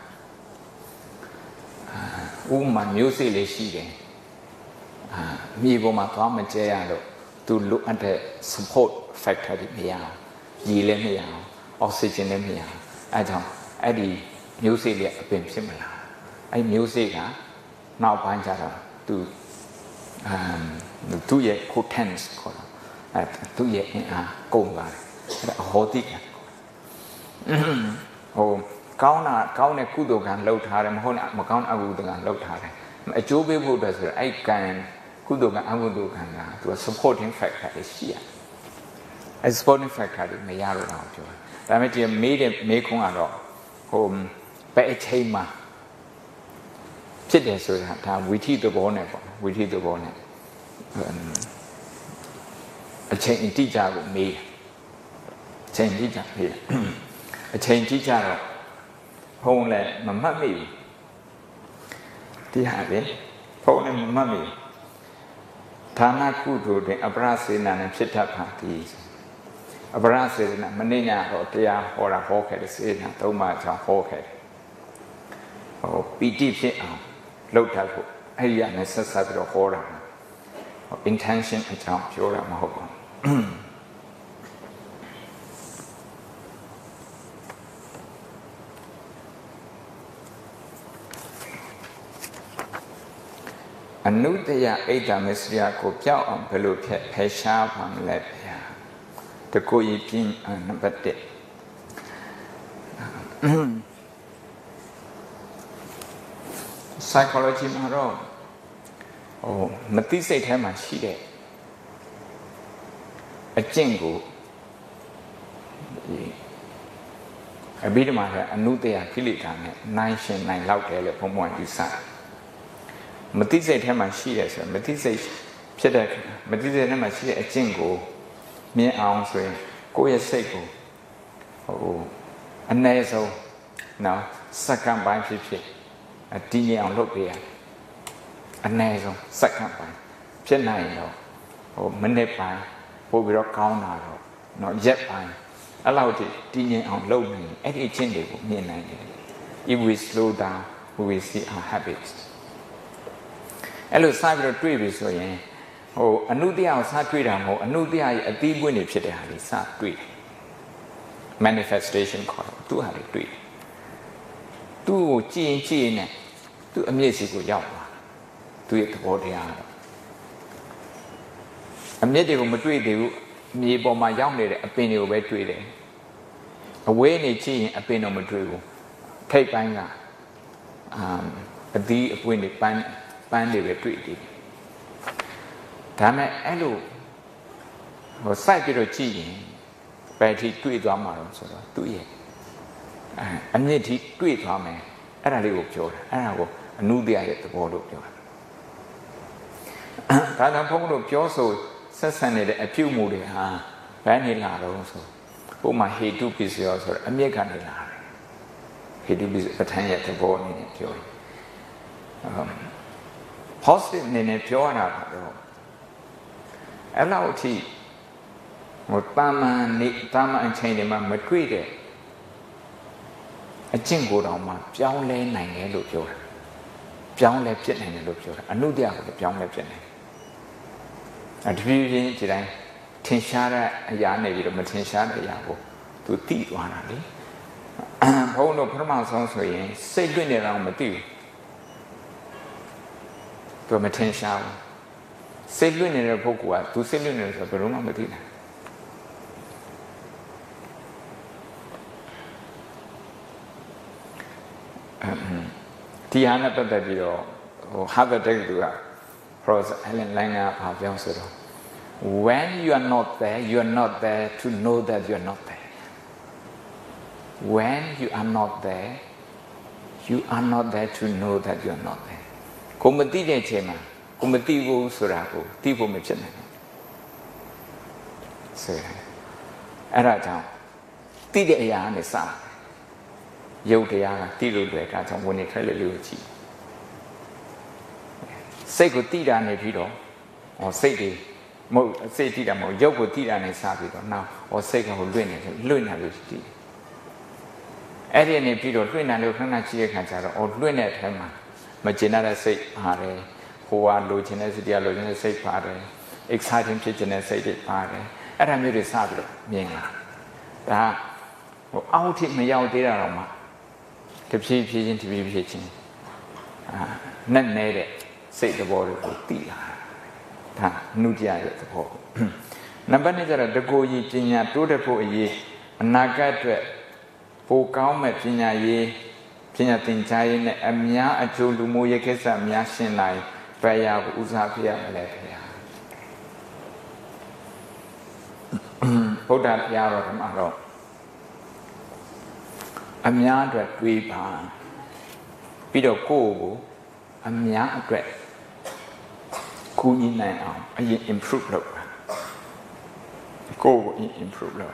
ဥမာမျိုးစေ့လေးရှိတယ်အာမြေပေါ်မှာသွားမကျဲရလို့သူလိုအပ်တဲ့ support factor တွေမရအောင်ရေလည်းမရအောင် oxygen လည်းမရအောင်အဲကြောင့်အဲ့ဒီမျိုးစေ့လေးအပင်ဖြစ်မလားအဲ့မျိုးစေ့ကနောက်ပိုင်းကျတော့သူအမ်သူရဲ့ potence ခေါ်တော့အဲသူရဲ့အင်အားကုန်ပါတယ်အဲ့ဒါအဟောတိကံဟိုကောင်းတာကောင်းတဲ့ကုသိုလ်ကံလှုပ်ထားတယ်မဟုတ်မကောင်းအကုသိုလ်ကံလှုပ်ထားတယ်အကျိုးပေးဖို့အတွက်ဆိုတော့အဲ့ကံကုသိုလ်ကအကုသိုလ်ကံကသူက supporting factor တွေရှိရတယ်အဲ့ supporting factor တွေမရတော့အောင်ပြောတယ်ဒါပေမဲ့ဒီမေးတဲ့မေးခွန်းကတော့ဟိုပဲအချိန်မှာဖြစ်တယ်ဆိုတာဒါဝိသီသဘောနဲ့ပေါ့ဝိသီသဘောနဲ့အချိန်အတိအကျကိုမေးအချိန်အတိအကျမေးအချိန်ကြည့်ကြတော့ဘုံလည်းမမှတ်မိဘူးဒီဟာလေဘုံလည်းမမှတ်မိဘူးဌာနကုသိုလ်တွင်အပရစေနာနဲ့ဖြစ်တတ်ပါသည်အပရစေနာမနေ့ညတော့တရားဟောတာဟောခဲ့တယ်စေနာသုံးပါးကြောင့်ဟောခဲ့တယ်ဟိုပီတိဖြစ်အောင်လုပ်တတ်ဖို့အဲ့ဒီကနေဆက်ဆက်ပြီးတော့ဟောတာ intention အကြောင်းပြောတာမဟုတ်ဘူးအနုတ္တယအိတ်တမစ္စရိယကိုပြောက်အောင်ဘယ်လိုဖယ်ဖယ်ရှားပါမလဲဗျာတကူကြီးပြင်းနံပါတ်တစ် psychology မှာတော့ဟိုမသိစိတ်ထဲမှာရှိတဲ့အကျင့်ကိုအဘိဓမ္မာကအနုတ္တယကိလေသာနဲ့နိုင်ရှင်နိုင်လောက်တယ်လို့ဘုံဘုံယူဆတယ်မသိစိတ်ထဲမှာရှိတယ်ဆိုရင်မသိစိတ်ဖြစ်တဲ့မသိစိတ်ထဲမှာရှိတဲ့အကျင့်ကိုမြင်အောင်ဆိုရင်ကိုယ့်ရဲ့စိတ်ကိုဟိုအနည်းဆုံးနော်စက္ကန့်ပိုင်းဖြစ်ဖြစ်အတည်ငြိမ်အောင်လုပ်ပေးရတယ်အနည်းဆုံးစက္ကန့်ပိုင်းဖြစ်နိုင်တော့ဟိုမိနစ်ပိုင်းပို့ပြီးတော့ကောင်းတာတော့နော်ရက်ပိုင်းအဲ့လောက်တည်တည်ငြိမ်အောင်လုပ်နိုင်အဲ့ဒီအကျင့်တွေကိုမြင်နိုင်တယ် if we slow down we will see our habitsအဲ့လိုစပြီးတော့တွေ့ပြီဆိုရင်ဟိုအနုတ္တယကိုစတွေ့တာမဟုတ်အနုတ္တယရဲ့အသီးပွင့်တွေဖြစ်တဲ့ဟာတွေစတွေ့တယ် manifestation ခေါ်တော့သူ့ဟာတွေတွေ့တယ်သူ့ကိုကြည်ရင်ကြည်ရင်နဲ့သူ့အမြင့်စီကိုရောက်သွားသူ့ရဲ့သဘောတရားတော့အမြင့်တွေကိုမတွေ့သေးဘူးမြေပေါ်မှာရောက်နေတဲ့အပင်တွေကိုပဲတွေ့တယ်အဝေးနေကြည့်ရင်အပင်တော့မတွေ့ဘူးထိပ်ပိုင်းကအာအသီးအပွင့်တွေပန်းပန်းတွေပဲတွေ့တယ်ဒါမဲ့အဲ့လိုဟိုစိုက်ပြီးတော့ကြည့်ရင်ဘယ်ထိတွေ့သွားမှာတော့ဆိုတော့သူ့ရဲ့အမြင့်ထိတွေ့သွားမယ်အဲ့ဒါလေးကိုပြောတာအဲ့ဒါကိုအနုတ္တယရဲ့သဘောလို့ပြောတာဒါကြောင့်ဘုန်းတို့ပြောဆိုဆက်ဆံနေတဲ့အပြုမှုတွေဟာဘယ်နေလာတော့ဆိုဥပမာဟေတုပစ္စယောဆိုတော့အမြစ်ကနေလာတယ်ဟေတုပစ္စပဋ္ဌာန်းရဲ့သဘောအနေနဲ့ပြောရင် positive အနေနဲ့ပြောရတာတော့အဲ့လောက်အထိဟိုတာမန်နေတာမန်အချိန်တွေမှာမတွေ့တဲ့အကျင့်ကိုယ်တော်မှာပြောင်းလဲနိုင်တယ်လို့ပြောတာပြောင်းလဲဖြစ်နိုင်တယ်လို့ပြောတာအနုတ္တရကိုပြောင်းလဲဖြစ်နိုင်တယ်အတဖြည်းဖြည်းဒီတိုင်းထင်ရှားတဲ့အရာနေပြီးတော့မထင်ရှားတဲ့အရာကိုသူသိသွားတာလေဘုန်းတော်ပထမဆုံးဆိုရင်စိတ်လွင့်နေတော့မသိဘူးသူမထင်ရှားဘူးစိတ်လွင့်နေတဲ့ပုဂ္ဂိုလ်ကသူစိတ်လွင့်နေတယ်ဆိုဘယ်တော့မှမသိနိုင်ဒီဟာနဲ့ပတ်သက်ပြီးတော့ဟို Harvard တက္ကသိုလ်က Professor Alan Langer ကပြောဆိုတော့ when you are not there you are not there to know that you are not there when you are not there you are not there to know that you are not there ကိုမသိတဲ့အချိန်မှာကိုမသိဘူးဆိုတာကိုသိဖို့မဖြစ်နိုင်ဘူးဆိုရယ်အဲ့ဒါကြောင့်သိတဲ့အရာနဲ့စရုပ်တရားကသိလို့လွယ်တာကြောင့်ဝင်နေထွက်လေလို့ကြည့်စိတ်ကိုသိတာနေပြီးတော့ဟောစိတ်တွေမဟုတ်စိတ်သိတာမဟုတ်ရုပ်ကိုသိတာနေစပြီးတော့နောက်ဟောစိတ်ကဟိုလွင့်နေတယ်လွင့်နေလို့ကြည့်အဲ့ဒီနေပြီးတော့လွင့်နေလို့ခဏကြည့်တဲ့ခါကျတော့ဟောလွင့်တဲ့အထဲမှာမကျင်တဲ့စိတ်ပါတယ်ဟိုကလိုချင်တဲ့စိတ်တရားလိုချင်တဲ့စိတ်ပါတယ် exciting ဖြစ်ချင်တဲ့စိတ်တွေပါတယ်အဲ့ဒါမျိုးတွေစပြီးတော့မြင်လာဒါဟိုအောက်ထိမရောက်သေးတာတော့မှတဖြည်းဖြည်းချင်းတဖြည်းဖြည်းချင်းအာနဲ့နေတဲ့စိတ်သဘောတွေကိုသိလာဒါနုတ္တရရဲ့သဘောနံပါတ်နှစ်ကျတော့တကိုယ်ကြီးပညာတိုးတက်ဖို့အရေးအနာဂတ်အတွက်ပိုကောင်းမဲ့ပညာရေးပညာသင်ကြားရေးနဲ့အများအကျိုးလူမှုရေးကိစ္စများရှင်းနိုင်ဘယ်ရာကိုဦးစားပေးရမလဲခင်ဗျာဗုဒ္ဓတရားတော်မှာတော့အများအတွက်တွေးပါပြီးတော့ကိုယ့်ကိုအများအတွက်ကူညီနိုင်အောင်အရင် improve လုပ်ပါကိုယ့်ကို improve လုပ်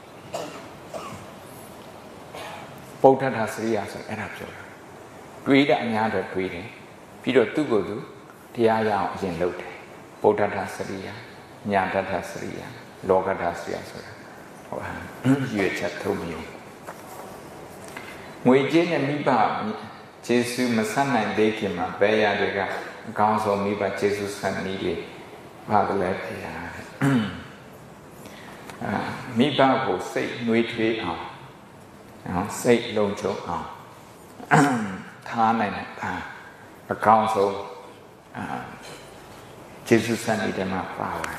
ဗုဒ္ဓသာစရိယာဆိုအဲ့ဒါပြောတာတွေးတဲ့အများအတွက်တွေးတယ်ပြီးတော့သူ့ကိုယ်သူတရားရအောင်အရင်လုပ်တယ်ဗုဒ္ဓသာစရိယာညာတသာစရိယာလောကသာစရိယာဆိုတာဟောရွေးချက်ထုံးမျိုးငွေကြေးနဲ့မိဘကျေးဇူးမဆက်နိုင်သေးခင်မှာဘယ်ရာတွေကအကောင်းဆုံးမိဘကျေးဇူးဆက်နည်းတွေပါတယ်လေဖေဟာအာမိဘကိုစိတ်နှွေးထွေးအောင်နော်စိတ်လုံးချုံအောင်ထားနိုင်တာအကောင်းဆုံးအာကျေးဇူးဆက်နည်းတွေမှာပါတယ်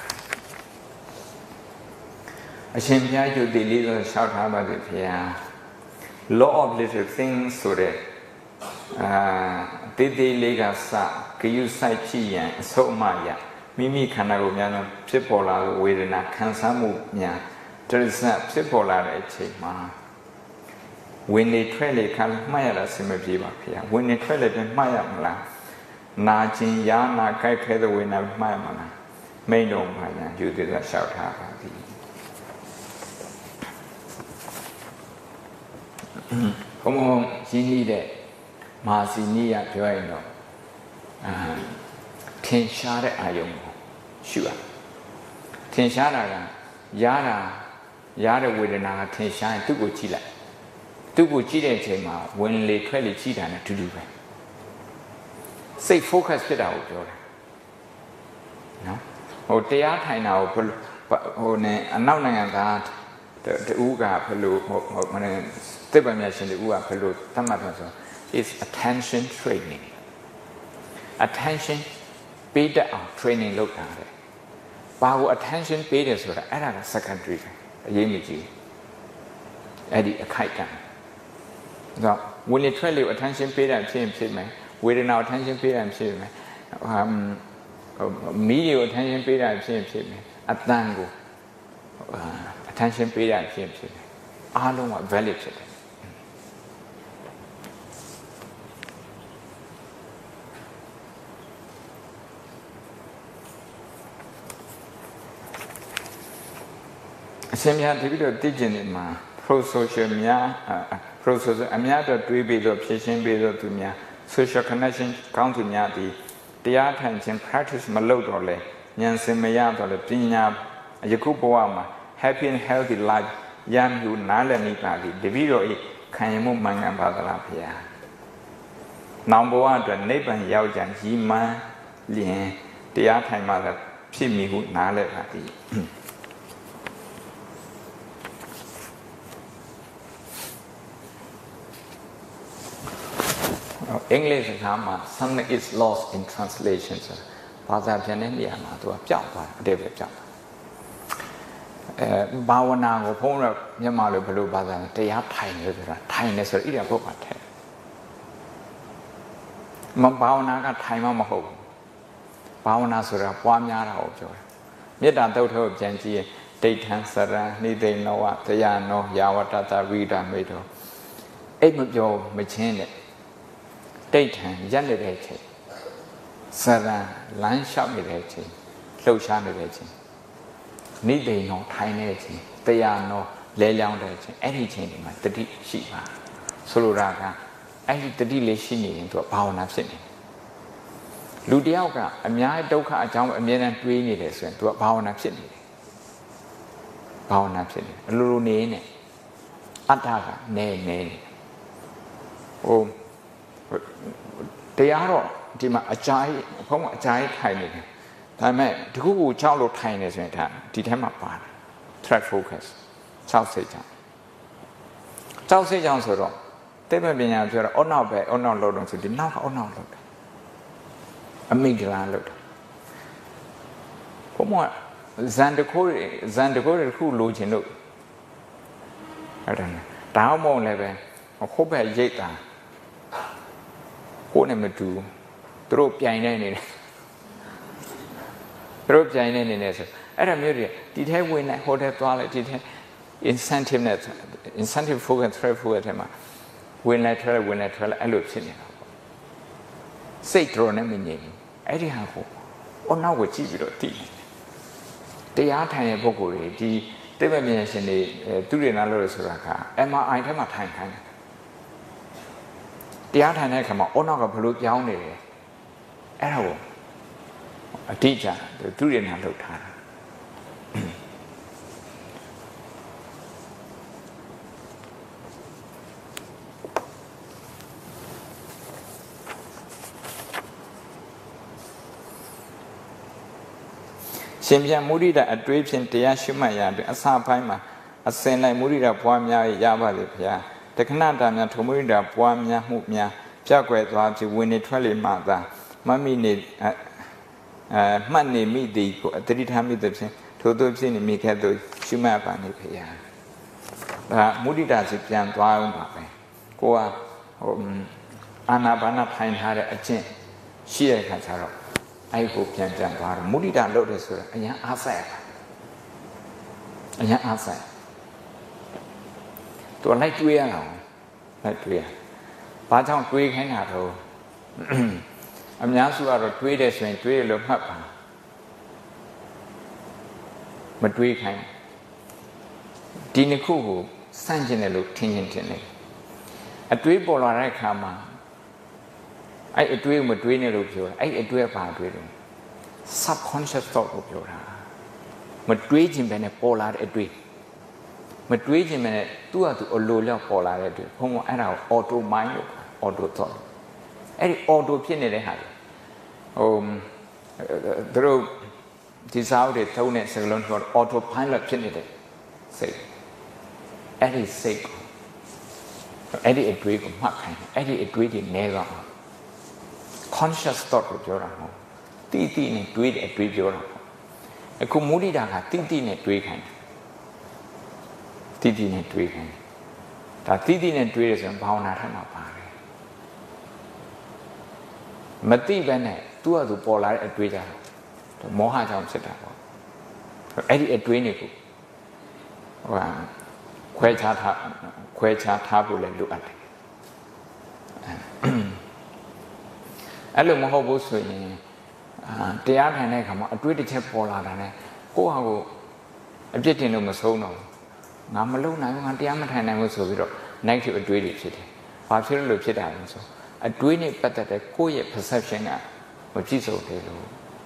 အရှင်ဘုရားယုတ်တိလေးဆိုလျှောက်ထားပါစေဖေဟာlaw of little things ဆိုတဲ့အာတေးသေးလေးကစဂယုစိုက်ဖြစ်ရန်အဆုံးအမရမိမိခန္ဓာကိုယ်များနဲ့ဖြစ်ပေါ်လာတဲ့ဝေဒနာခံစားမှုများတရဇတ်ဖြစ်ပေါ်လာတဲ့အချိန်မှာဝင်နေထွက်လေခါမှတ်ရတာစင်မပြေပါဖေ။ဝင်နေထွက်လေပြန်မှတ်ရမလား။နာခြင်းယာနာကြိုက်ခဲတဲ့ဝေဒနာမှတ်ရမလား။မိန်တော်မှာညာယူသေးတာလျှောက်ထားပါသည်။ဘုံဘုံရင်းနှီးတဲ့မာစီနီးရပြောရင်တော့အာထင်ရှားတဲ့အာယုံကိုရှုရထင်ရှားတာကရတာရတဲ့ဝေဒနာကထင်ရှားရင်သူ့ကိုကြည့်လိုက်သူ့ကိုကြည့်တဲ့အချိန်မှာဝင်လေထွက်လေကြည့်တာနဲ့တူတူပဲစိတ် focus ဖြစ်တာကိုပြောတယ်နော်ဟိုတရားထိုင်တာကိုဟိုနဲ့အနောက်နိုင်ငံသားတူကဘယ်လိုဟိုမနေ့သစ်ပံမြတ်ရှင်တူကဘယ်လိုသတ်မှတ်တယ်ဆို is attention training attention ပေးတဲ့အောင် training လုပ်တာတဲ့ဘာကို attention ပေးတယ်ဆိုတာအဲ့ဒါက secondary ပဲအရေးမကြီးအဲ့ဒီအခိုက်အတန့်ဆိုတော့ဝင်လေထွက်လေ attention ပေးတာဖြစ်ဖြစ်မယ်ဝေဒနာ attention ပေးတာဖြစ်မယ်ဟမ်မီးကို attention ပေးတာဖြစ်ဖြစ်မယ်အတန်ကို attention ပေးတာဖြစ်ဖြစ်မယ်အားလုံးက valid ဖြစ်တယ်အရှင်မြတ်တပည့်တော်သိကျင်နေမှာ pro-social များ pro-social အများတော့တွေးပြီးတော့ဖြည့်ရှင်းပြီးတော့သူများ social connection ကောင်းသူများဒီတရားထိုင်ခြင်း practice မလုပ်တော့လဲဉာဏ်စင်မရတော့လဲပညာယခုဘဝမှာ happy and healthy life ရမျိုးနားလည်မိပါသည်တပည့်တော်ဤခံရမှုမှန်ကန်ပါသလားဖေဟာနောင်ဘဝအတွက်နိဗ္ဗာန်ရောက်ကြရည်မှန်းလျင်တရားထိုင်မှလည်းဖြစ်မိဟုနားလည်ပါသည်အင်္ဂလိပ်စကားမှာ something is lost in translation ဆိုတာဘာသာပြန်တဲ့နေရာမှာသူကပျောက်သွားတယ်အတိတ်ပဲပျောက်သွားအဲဘာဝနာကိုဖုံးတော့မြန်မာလိုဘယ်လိုဘာသာတရားထိုင်လို့ဆိုတာထိုင်နေဆိုတော့ဣရိယာပုတ်မှာထဲမဘာဝနာကထိုင်မှမဟုတ်ဘူးဘာဝနာဆိုတာပွားများတာကိုပြောတယ်မေတ္တာတုတ်ထုတ်ပြန်ကြည့်ရင်ဒိဋ္ဌံစရံနိသိဏဝတရားနောယာဝတ္တတဝိဒမေတောအိတ်မပြောမချင်းတဲ့ဒိဋ္ဌံရက်နေတဲ့ချိန်စရံလမ်းလျှောက်နေတဲ့ချိန်လှုပ်ရှားနေတဲ့ချိန်နိသိဏောထိုင်နေတဲ့ချိန်တရားနောလဲလျောင်းတဲ့ချိန်အဲ့ဒီချိန်တွေမှာတတိရှိပါဆိုလိုတာကအဲ့ဒီတတိလေးရှိနေရင်သူကဘာဝနာဖြစ်နေတယ်လူတယောက်ကအများဒုက္ခအကြောင်းအမြဲတမ်းတွေးနေတယ်ဆိုရင်သူကဘာဝနာဖြစ်နေတယ်ဘာဝနာဖြစ်နေအလိုလိုနေနေအတ္တကနေနေဟိုတရားတော့ဒီမှာအကြိုက်ဘုံအကြိုက်ထိုင်နေတယ်ဒါပေမဲ့တခုခုကြောက်လို့ထိုင်နေဆိုရင်ဒါဒီထဲမှာပါတယ် track focus ကြောက်စိတ်ကြောင့်ကြောက်စိတ်ကြောင့်ဆိုတော့သိပ္ပံပညာပြောတော့အောက်နောက်ပဲအောက်နောက်လို့တော့ဆိုဒီနောက်ကအောက်နောက်လို့တယ်အမိဂလာလို့တယ်ဘုံကဇန်တခိုးဇန်တခိုးတခုလိုချင်လို့အဲ့ဒါနဲ့ဒါမှမဟုတ်လည်းပဲခုဘက်ရိတ်တာကိုယ်နဲ့မတူသူတို့ပြိုင်နေနေတယ်သူတို့ပြိုင်နေနေနေဆိုအဲ့ဒါမျိုးတွေဒီထဲဝင်နေဟိုထဲသွားလိုက်ဒီထဲ incentive နဲ့ incentive focus threat focus ထဲမှာဝင်လိုက်ထွက်လိုက်ဝင်လိုက်ထွက်လိုက်အဲ့လိုဖြစ်နေတာပေါ့စိတ်တော်နဲ့မငြိမ်ဘူးအဲ့ဒီဟာကိုအနောက်ကိုကြည့်ပြီးတော့သိတယ်တရားထိုင်တဲ့ပုဂ္ဂိုလ်တွေဒီသိပ္ပံပညာရှင်တွေသူတွေနားလို့ဆိုတာက M R I ထဲမှာထိုင်ခိုင်းတယ်တရားထိုင်တဲ့အခါမှာအနောက်ကဘလို့ပြောင်းနေတယ်အဲ့ဒါကိုအတိအကျသူတွေနားလောက်ထားတာရှင်ပြန်မုဒိတာအတွေးဖြင့်တရားရှုမှတ်ရာတွင်အစပိုင်းမှာအစင်လိုက်မုဒိတာပွားများရပါလေဗျာတခဏတာများထုံမုဒိတာပွားများမှုများပြက်ွယ်သွားပြီးဝင်နေထွက်လေမှသာမမိနေအဲမှတ်နေမိသည်ကိုအတ္တိထားမိသည်ဖြင့်ထို့သောဖြစ်နေမိခဲ့သို့ရှုမှတ်ပါနေဗျာဒါမုဒိတာစီပြန်သွားအောင်ပါပဲကိုကဟိုအာနာပါနထိုင်ထားတဲ့အကျင့်ရှိတဲ့ခါကျတော့အဲ့ကိုပြန်ပြန်သွားတော့မုဒိတာလုပ်တယ်ဆိုတာအရင်အားဆိုင်ပါအရင်အားဆိုင်သူလိုက်တွေးရအောင်လိုက်တွေးရဘာကြောင့်တွေးခိုင်းတာတော့အများစုကတော့တွေးတယ်ဆိုရင်တွေးရလို့မှတ်ပါမတွေးခိုင်းဒီနှစ်ခုကိုစန့်ကျင်တယ်လို့ထင်ရင်ထင်တယ်အတွေးပေါ်လာတဲ့အခါမှာအဲ့အတွေးမတွေးနဲ့လို့ပြောတယ်အဲ့အတွေးပါတွေးတယ် subconscious thought ကိုပြောတာမတွေးခြင်းပဲနဲ့ပေါ်လာတဲ့အတွေးမတွေးခြင်းပဲနဲ့သူ့ဟာသူအလိုလျောက်ပေါ်လာတဲ့အတွေးဘုံကအဲ့ဒါကို auto mind လို့ auto thought အဲ့ဒီ auto ဖြစ်နေတဲ့ဟာဟိုသူတို့ဒီစားတွေသုံးတဲ့စကားလုံးဆို auto pilot ဖြစ်နေတဲ့စိတ်အဲ့ဒီစိတ်အဲ့ဒီအတွေးကိုမှတ်ခိုင်းအဲ့ဒီအတွေးတွေနဲသွားအောင် conscious thought ကိုပြောတာမဟုတ်တိတိနဲ့တွေးတဲ့အတွေးပြောတာပေါ့အခုမုဒိတာကတိတိနဲ့တွေးခိုင်းတိတိနဲ့တွေးခိုင်းဒါတိတိနဲ့တွေးရဆိုရင်ဘာဝနာထက်မှာပါတယ်မတိပဲနဲ့သူ့ဟာသူပေါ်လာတဲ့အတွေးကြတာမောဟကြောင့်ဖြစ်တာပေါ့အဲ့ဒီအတွေးတွေကိုဟိုခွဲခြားထားခွဲခြားထားဖို့လည်းလိုအပ်တယ်အဲ့လိုမဟုတ်ဘူးဆိုရင်တရားထိုင်တဲ့အခါမှာအတွေးတစ်ချက်ပေါ်လာတာနဲ့ကိုယ့်ဟာကိုအပြစ်တင်လို့မဆုံးတော့ငါမလုံနိုင်ဘူးငါတရားမထိုင်နိုင်ဘူးဆိုပြီးတော့ negative အတွေးတွေဖြစ်တယ်။ဘာဖြစ်လို့ဖြစ်တာလဲဆိုအတွေးနဲ့ပတ်သက်တဲ့ကိုယ့်ရဲ့ perception ကမပြည့်စုံသေးလို့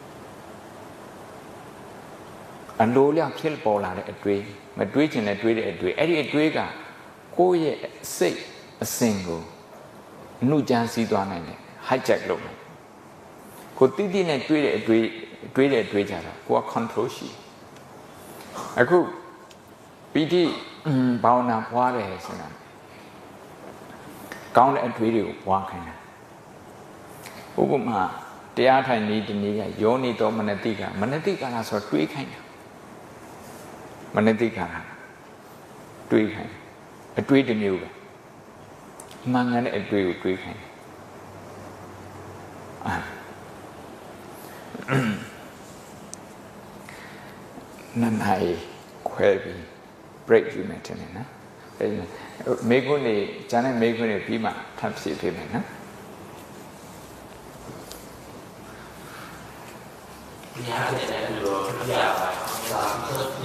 အလိုလျောက်ဖြစ်ပေါ်လာတဲ့အတွေးမတွေးချင်တဲ့တွေးတဲ့အတွေးအဲ့ဒီအတွေးကကိုယ့်ရဲ့စိတ်အစဉ်ကိုအနှုတ်ကြမ်းစီးသွားနိုင်တယ် hijack လုပ်တယ်ကိုတိတိနဲ့တွေးတဲ့အတွေးတွေးတဲ့အတွေးကြတော့ကိုက control ရှိအခုပီတိဘာဝနာပွားတယ်ဆိုတာကောင်းတဲ့အတွေးတွေကိုပွားခိုင်းတာဥပမာတရားထိုင်နေဒီနေ့ကယောနိတော်မနတိကမနတိကာလဆိုတွေးခိုင်းတာမနတိကာလတွေးခိုင်းအတွေးတစ်မျိုးပဲမှန်ကန်တဲ့အတွေးကိုတွေးခိုင်းအာနန်ဟိုင်ခွဲပြီး break ယူမယ်တင်နေနော်အဲ့မေခွန်းနေကျန်တဲ့မေခွန်းတွေပြီးမှထပ်ဖြည့်ပေးမယ်နော်你还得在那个第二排，